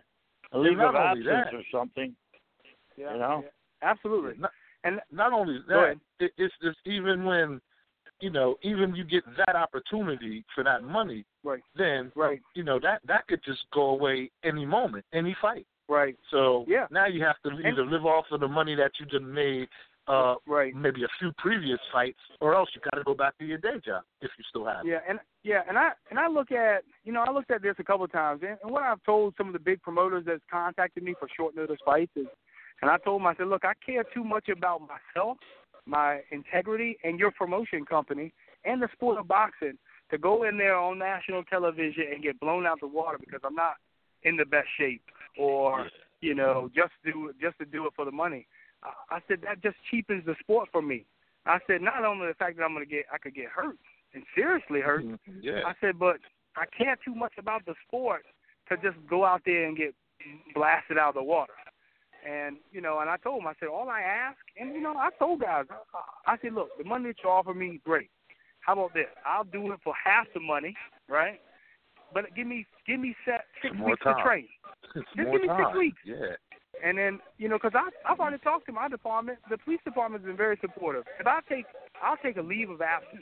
a leave of absence or something. Yeah, you know? Yeah, absolutely. And not only that, it's just even when, you know, even you get that opportunity for that money, then, you know, that could just go away any moment, any fight. Right. So now you have to either live off of the money that you just made maybe a few previous fights, or else you got to go back to your day job if you still have it. And I look at, you know, I looked at this a couple of times, and what I've told some of the big promoters that's contacted me for short notice fights is, and I told them, I said, look, I care too much about myself, my integrity, and your promotion company, and the sport of boxing to go in there on national television and get blown out the water because I'm not in the best shape, or you know, just to do it for the money. I said that just cheapens the sport for me. I said not only the fact that I could get hurt and seriously hurt. I said, but I care too much about the sport to just go out there and get blasted out of the water. And you know, and I told him, I said, all I ask, and you know, I told guys, I said, look, the money that you offer me, great. How about this? I'll do it for half the money, right? But give me 6 weeks to train. Just give me 6 weeks. Yeah. And then, you know, because I've already talked to my department. The police department has been very supportive. If I'll take a leave of absence.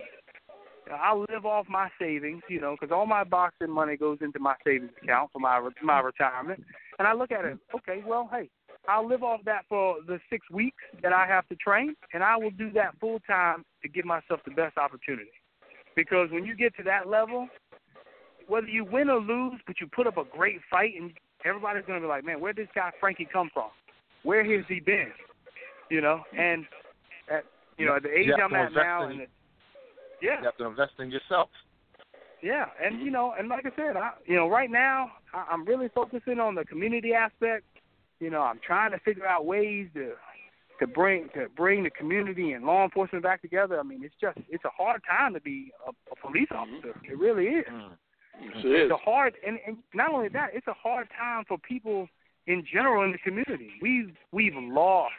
I'll live off my savings, you know, because all my boxing money goes into my savings account for my retirement. And I look at it, okay, well, hey, I'll live off that for the 6 weeks that I have to train, and I will do that full time to give myself the best opportunity. Because when you get to that level, whether you win or lose, but you put up a great fight, and everybody's going to be like, man, where did this guy Frankie come from? Where has he been? You know, and at the age I'm at now, and you have to invest in yourself. Yeah, and and like I said, right now I'm really focusing on the community aspect. I'm trying to figure out ways to bring the community and law enforcement back together. I mean, it's a hard time to be a police officer. It really is. It's a hard, and not only that, it's a hard time for people in general in the community. We've lost,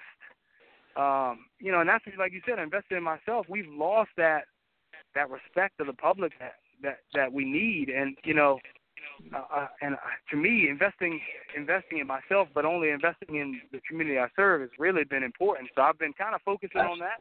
and that's like you said, invested in myself. We've lost that respect of the public that we need, and and to me, investing in myself, but only investing in the community I serve has really been important. So I've been kind of focusing on that,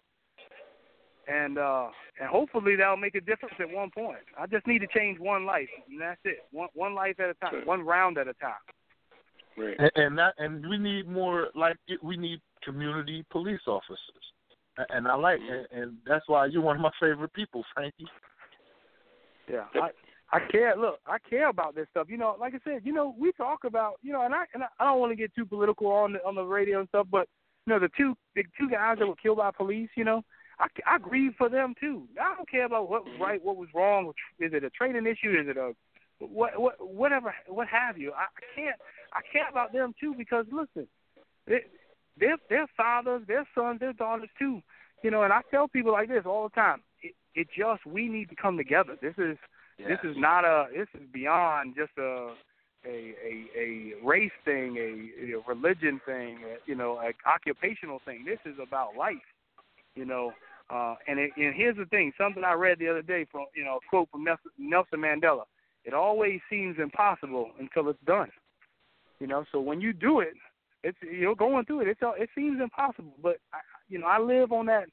and hopefully that'll make a difference at one point. I just need to change one life, and that's it. One life at a time, one round at a time. Right. And we need more, we need community police officers, and and that's why you're one of my favorite people, Frankie. Yeah, I care. Look, I care about this stuff. Like I said, we talk about, and I don't want to get too political on the radio and stuff, but the two guys that were killed by police, I grieve for them too. I don't care about what was right, what was wrong. Is it a training issue? Is it a whatever, what have you? I care about them too, because listen, they're fathers, their sons, their daughters too. And I tell people like this all the time. We need to come together. This is not this is beyond just a race thing, a religion thing, an occupational thing. This is about life, and here's the thing, something I read the other day from, a quote from Nelson Mandela. It always seems impossible until it's done. So when you do it, it's going through it. It seems impossible, but I live on that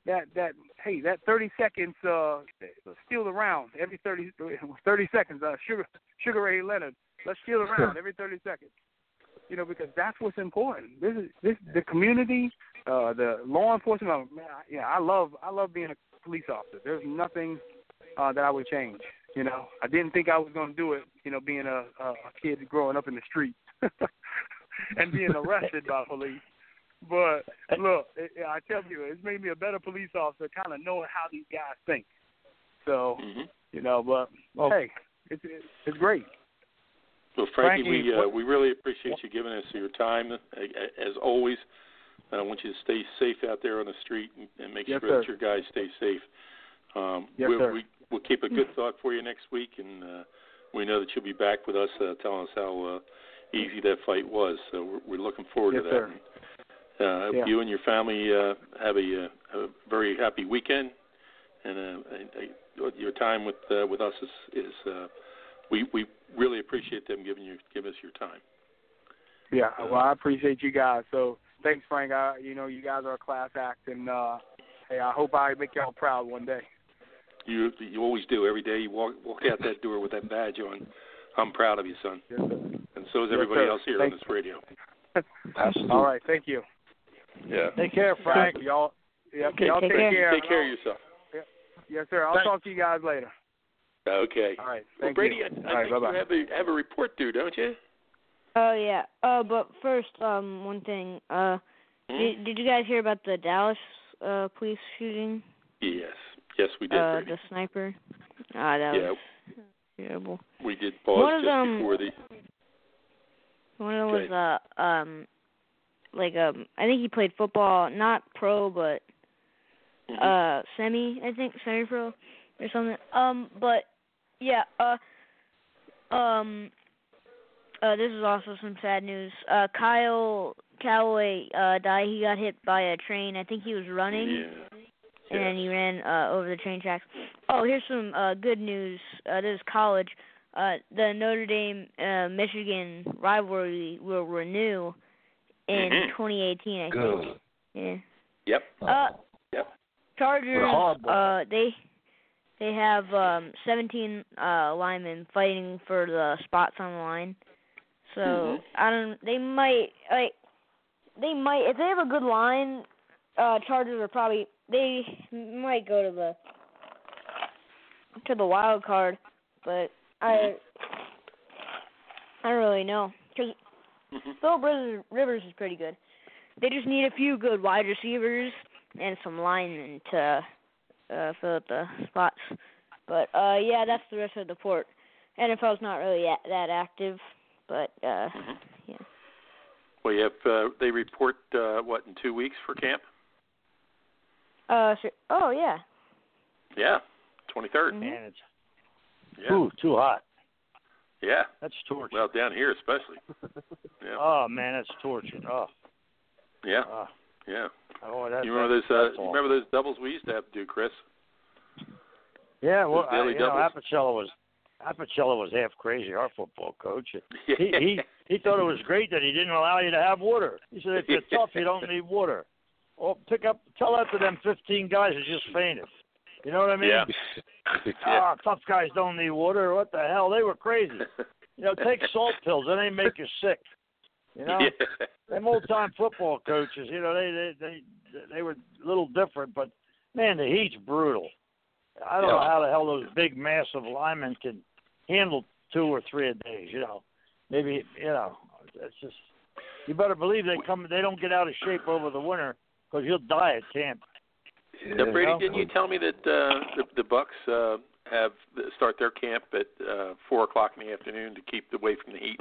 30 seconds, steal the round every 30 seconds. Sugar Ray Leonard, let's steal the round every 30 seconds. Because that's what's important. This the community, the law enforcement. I love being a police officer. There's nothing that I would change. I didn't think I was going to do it. Being a kid growing up in the streets and being arrested by police. But look, I tell you, it's made me a better police officer, kind of knowing how these guys think. So, but hey, it's great. Well, Frankie, we really appreciate you giving us your time. As always, I want you to stay safe out there on the street and make sure that your guys stay safe. We'll keep a good thought for you next week, and we know that you'll be back with us telling us how easy that fight was. So we're looking forward to that. Sir. Hope you and your family have a very happy weekend, and your time with us is we really appreciate them give us your time. Yeah, well, I appreciate you guys. So thanks, Frank. You guys are a class act, and hey, I hope I make y'all proud one day. You always do. Every day you walk out that door with that badge on. I'm proud of you, son. Yes, sir. And so is everybody else here on this radio. All right, thank you. Yeah. Take care, Frank. Y'all take care. Take care of yourself. Yes, sir. I'll talk to you guys later. Okay. All right. Well, Brady, I think you have a report due, don't you? Oh, yeah. But first, one thing. Did you guys hear about the Dallas police shooting? Yes. Yes, we did, Brady. The sniper? That was terrible. We did pause before the... One of them was, I think he played football, not pro, but semi-pro or something. But yeah, this is also some sad news. Kyle Calloway died. He got hit by a train. I think he was running, and he ran over the train tracks. Oh, here's some good news. This is college. The Notre Dame Michigan rivalry will renew in 2018, I think. Yeah. Yep. Chargers. They have 17 linemen fighting for the spots on the line. So They might if they have a good line. Chargers are they might go to the wild card, but I don't really know, because Philip Rivers is pretty good. They just need a few good wide receivers and some linemen to fill up the spots. But yeah, that's the rest of the report. NFL's not really that active, but yeah. Well, you have they report in 2 weeks for camp? Sure. Oh yeah. Yeah, 23rd. Mm-hmm. Man, it's too hot. Yeah. That's torture. Well, down here especially. Yeah. Oh man, that's torture. Oh. Yeah. Yeah. Oh, you remember those doubles we used to have to do, Chris? Yeah, well, Apicella was half crazy, our football coach. He thought it was great that he didn't allow you to have water. He said, if you're tough, you don't need water. Well, tell that to them 15 guys who just fainted. You know what I mean? Yeah. Tough guys don't need water. What the hell? They were crazy. Take salt pills. They ain't make you sick. Them old-time football coaches, they were a little different, but, man, the heat's brutal. I don't know how the hell those big, massive linemen can handle 2 or 3 a day, Maybe, it's just, you better believe they don't get out of shape over the winter because you'll die at camp. Now, Brady, didn't you tell me that the Bucks start their camp at 4 o'clock in the afternoon to keep away from the heat?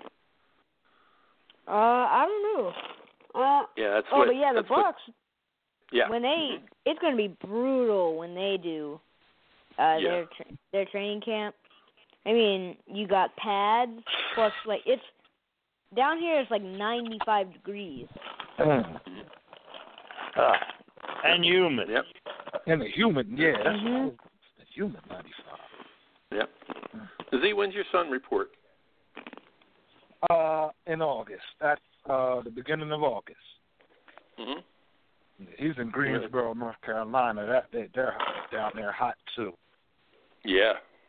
I don't know. That's but yeah, the Bucks. Yeah. It's going to be brutal when they do their training camp. I mean, you got pads plus it's down here. It's 95 degrees. And humid. Yep. And the humid, yeah. Mm-hmm. The humid 95. Yep. Z, when's your son report? In August. At the beginning of August. Mm-hmm. He's in Greensboro, North Carolina. They're down there hot too. Yeah.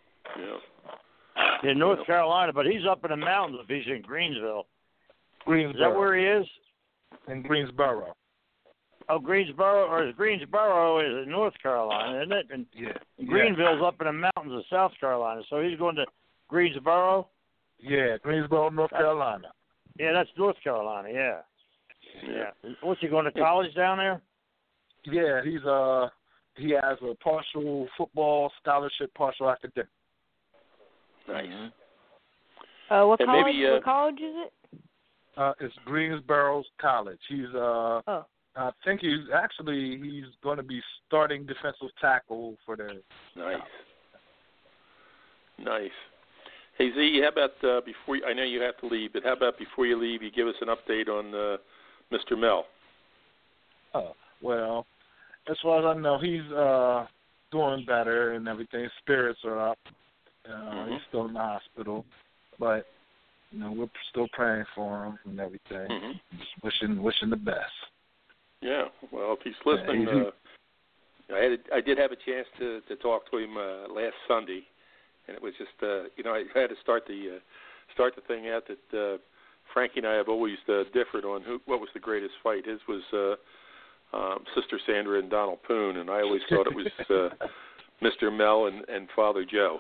In North Carolina, but he's up in the mountains if he's in Greensville. Greensboro. Is that where he is? In Greensboro. Oh, Greensboro is in North Carolina, isn't it? And Greenville's up in the mountains of South Carolina, so he's going to Greensboro? Yeah, Greensboro, North Carolina. Yeah, that's North Carolina, yeah. What's he going to college down there? Yeah, he has a partial football scholarship, partial academic. Nice. What college is it? It's Greensboro College. He's I think he's going to be starting defensive tackle for the. Nice. Hey Z, how about before? I know you have to leave, but how about before you leave, you give us an update on Mr. Mel? Well, as far as I know, he's doing better and everything. Spirits are up. He's still in the hospital, but we're still praying for him and everything. Mm-hmm. Just wishing the best. Yeah, well, if he's listening, I did have a chance to talk to him last Sunday, and it was just I had to start the thing out that Frankie and I have always differed on what was the greatest fight. His was Sister Sandra and Donald Poon, and I always thought it was Mr. Mel and Father Joe.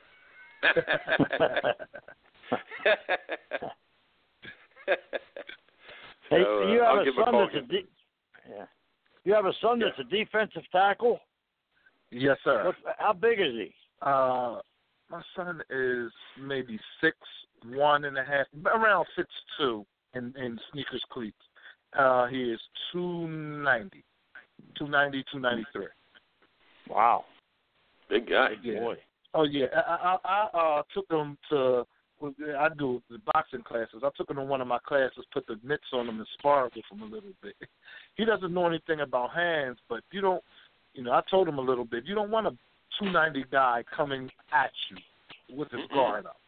Hey, you have a son that's you have a son that's a defensive tackle? Yes, sir. How big is he? My son is maybe 6'1.5", around 6'2" in sneakers cleats. He is 290, 293. Wow. Big guy. Yeah. Boy. Oh, yeah. I took him to, I do the boxing classes. I took him to one of my classes, put the mitts on him and sparred with him a little bit. He doesn't know anything about hands, but you don't, I told him a little bit. You don't want a 290 guy coming at you with his guard up.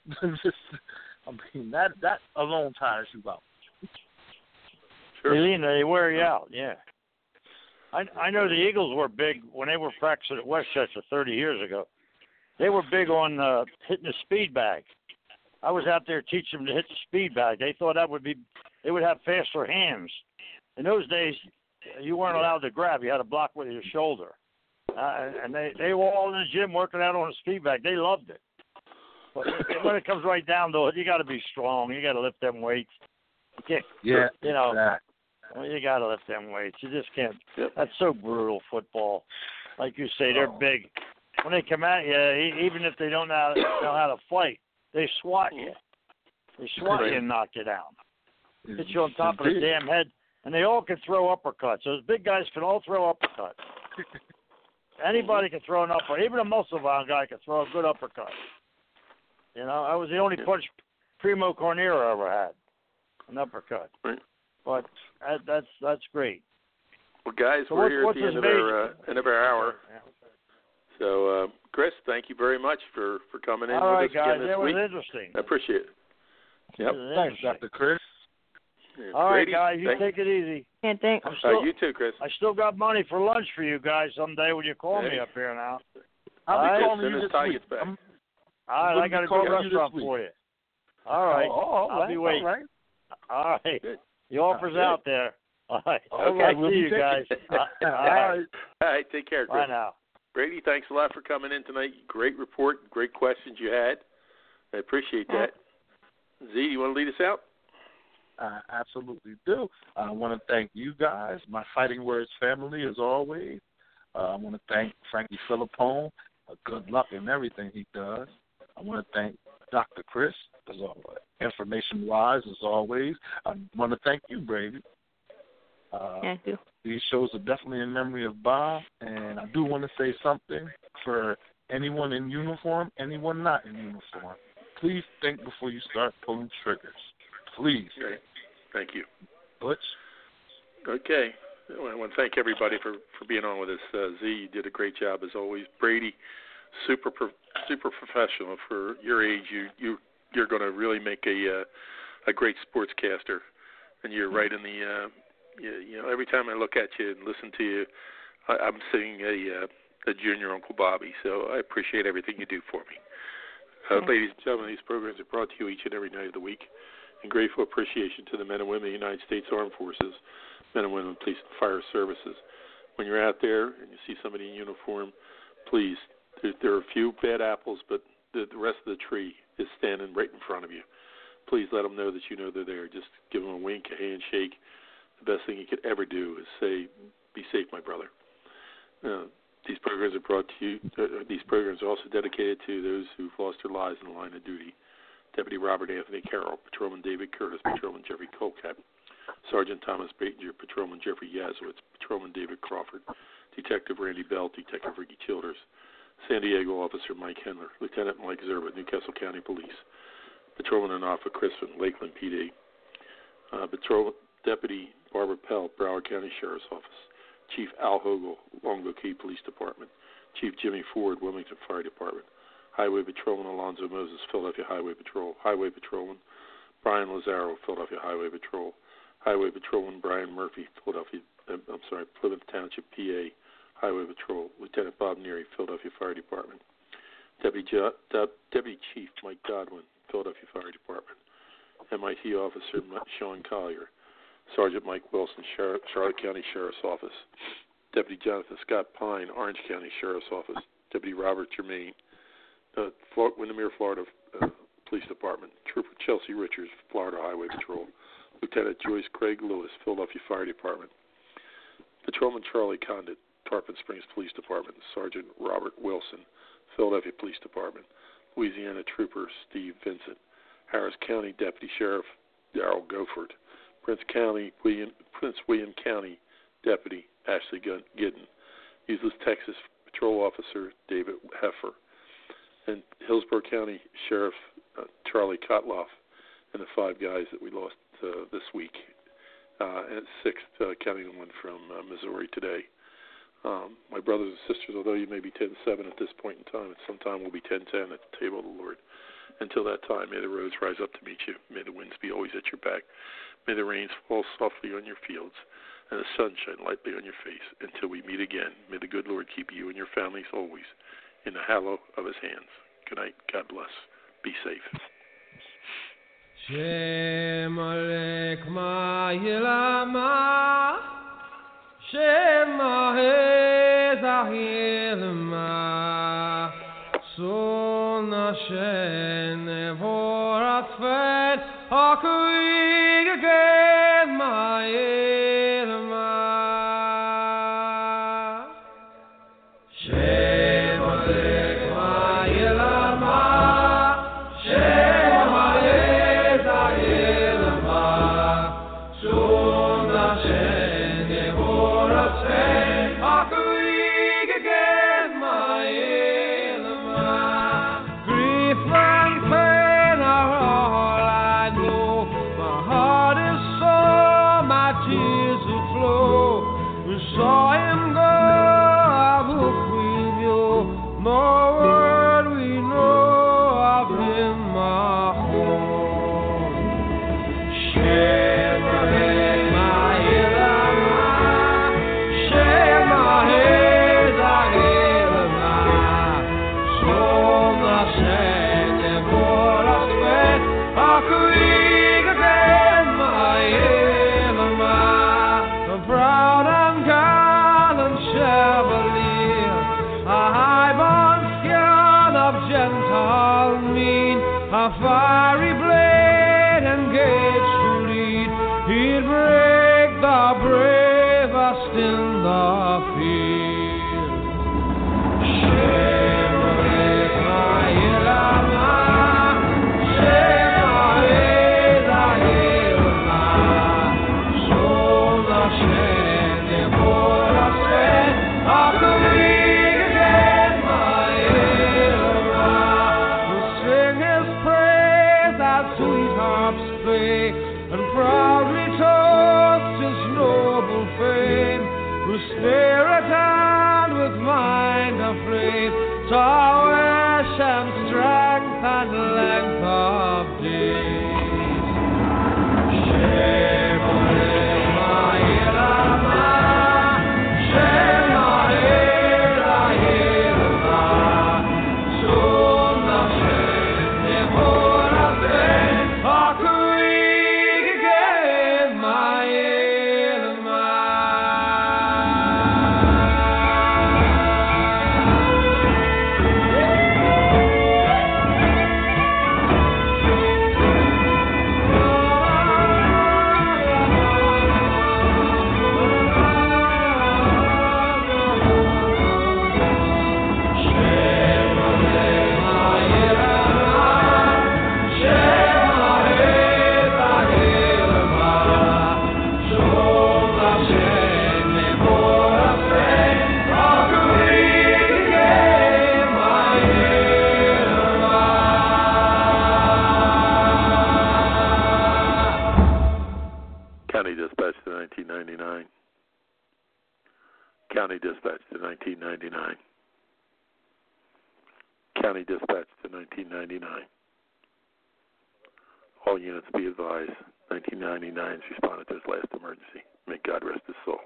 That alone tires you out. Sure. They wear you out, yeah. I know the Eagles were big when they were practicing at Westchester 30 years ago. They were big on hitting the speed bag. I was out there teaching them to hit the speed bag. They thought they would have faster hands. In those days, you weren't allowed to grab. You had to block with your shoulder. And they were all in the gym working out on a speed bag. They loved it. But when it comes right down to it, you got to be strong. You got to lift them weights. You can't, you got to lift them weights. You just can't. That's so brutal, football. Like you say, they're big. when they come at you, even if they don't know how to fight, they swat you. They swat you and knock you down. Get you on top of the damn head, and they all can throw uppercuts. Those big guys can all throw uppercuts. Anybody can throw an uppercut. Even a muscle-bound guy can throw a good uppercut. You know, I was the only punch Primo Carnera ever had, an uppercut. Right. But that's great. Well, guys, so we're here at the end of our hour. Yeah. So, Chris, thank you very much for coming in all right, with us guys, again this that week. was interesting. I appreciate it. Yep. Thanks, Dr. Chris. Yeah. All Brady, right, guys, you take it easy. And thanks. You too, Chris. I still got money for lunch for you guys someday when you call me up here now. I'll be calling you this week. Gets back. All right, I got a good restaurant for you. All right. I'll be waiting. All right. Good. The offer's out there. All right. Okay. I'll see you guys. All right. Take care, Chris. Bye now. Brady, thanks a lot for coming in tonight. Great report. Great questions you had. I appreciate that. Z, you want to lead us out? I absolutely do. I want to thank you guys, my Fighting Words family, as always. I want to thank Frankie Philippone. Good luck in everything he does. I want to thank Dr. Chris, as always, information-wise, as always. I want to thank you, Brady. Thank you. These shows are definitely in memory of Bob, and I do want to say something for anyone in uniform, anyone not in uniform. Please think before you start pulling triggers. Please. Great. Thank you. Butch? Okay. I want to thank everybody for being on with us. Z, you did a great job as always. Brady, super professional for your age. You're going to really make a great sportscaster, and you're right in the every time I look at you and listen to you, I'm seeing a junior Uncle Bobby. So I appreciate everything you do for me. Ladies and gentlemen, these programs are brought to you each and every night of the week. In grateful appreciation to the men and women of the United States Armed Forces, men and women of police and fire services. When you're out there and you see somebody in uniform, please, there are a few bad apples, but the rest of the tree is standing right in front of you. Please let them know that you know they're there. Just give them a wink, a handshake. The best thing you could ever do is say, "Be safe, my brother." These programs are brought to you. These programs are also dedicated to those who've lost their lives in the line of duty. Deputy Robert Anthony Carroll, Patrolman David Curtis, Patrolman Jeffrey Colcat, Sergeant Thomas Batinger, Patrolman Jeffrey Yazowitz, Patrolman David Crawford, Detective Randy Bell, Detective Ricky Childers, San Diego Officer Mike Hendler, Lieutenant Mike Zerba, Newcastle County Police, Patrolman Anafa Crispin, Lakeland PD, Deputy Barbara Pell, Broward County Sheriff's Office, Chief Al Hogel, Longboat Key Police Department, Chief Jimmy Ford, Wilmington Fire Department, Highway Patrolman Alonzo Moses, Philadelphia Highway Patrol, Highway Patrolman Brian Lazaro, Philadelphia Highway Patrol, Highway Patrolman Brian Murphy, Plymouth Township, PA, Highway Patrol, Lieutenant Bob Neary, Philadelphia Fire Department, Deputy Chief Mike Godwin, Philadelphia Fire Department, MIT Officer Sean Collier, Sergeant Mike Wilson, Charlotte County Sheriff's Office, Deputy Jonathan Scott Pine, Orange County Sheriff's Office, Deputy Robert Germain, Windermere, Florida Police Department, Trooper Chelsea Richards, Florida Highway Patrol, Lieutenant Joyce Craig Lewis, Philadelphia Fire Department, Patrolman Charlie Condit, Tarpon Springs Police Department, Sergeant Robert Wilson, Philadelphia Police Department, Louisiana Trooper Steve Vincent, Harris County Deputy Sheriff Darrell Gofford, Prince William County Deputy Ashley Gidden, East Texas Patrol Officer David Heffer, and Hillsborough County Sheriff Charlie Kotloff, and the 5 guys that we lost this week, and 6th counting one from Missouri today. My brothers and sisters, although you may be 10-7 at this point in time, at some time we'll be 10-10 at the table of the Lord. Until that time, may the roads rise up to meet you. May the winds be always at your back. May the rains fall softly on your fields, and the sun shine lightly on your face. Until we meet again, may the good Lord keep you and your families always in the hallow of his hands. Good night. God bless. Be safe. Shem Alek Ma'ilama Shem Ahezahilma Son Hashem Nevorat Fed Akuig Again Ma'ilma Shem Alek corpse play, and proudly toast his noble fame, whose spirit and with mind aflame saw wish and strength and length of days. Shame on him, my Irama, shame on Irama, soon the shame before a pain, or quick again, my Irama. County Dispatch to 1999. County Dispatch to 1999. County Dispatch to 1999. All units be advised, 1999's responded to his last emergency. May God rest his soul.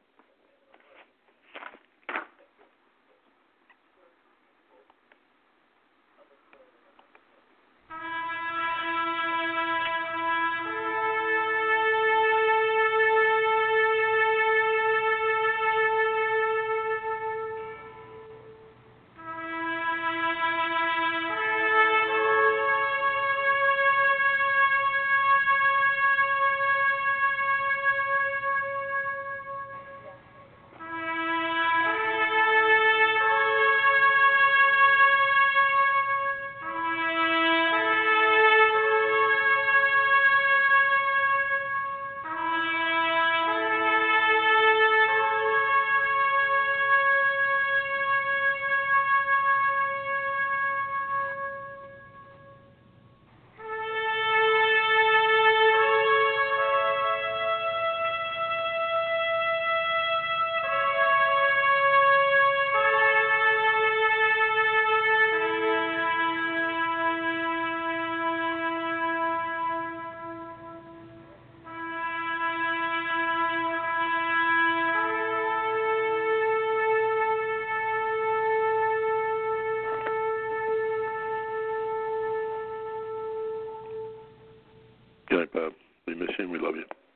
Good night, Bob. We miss you and we love you.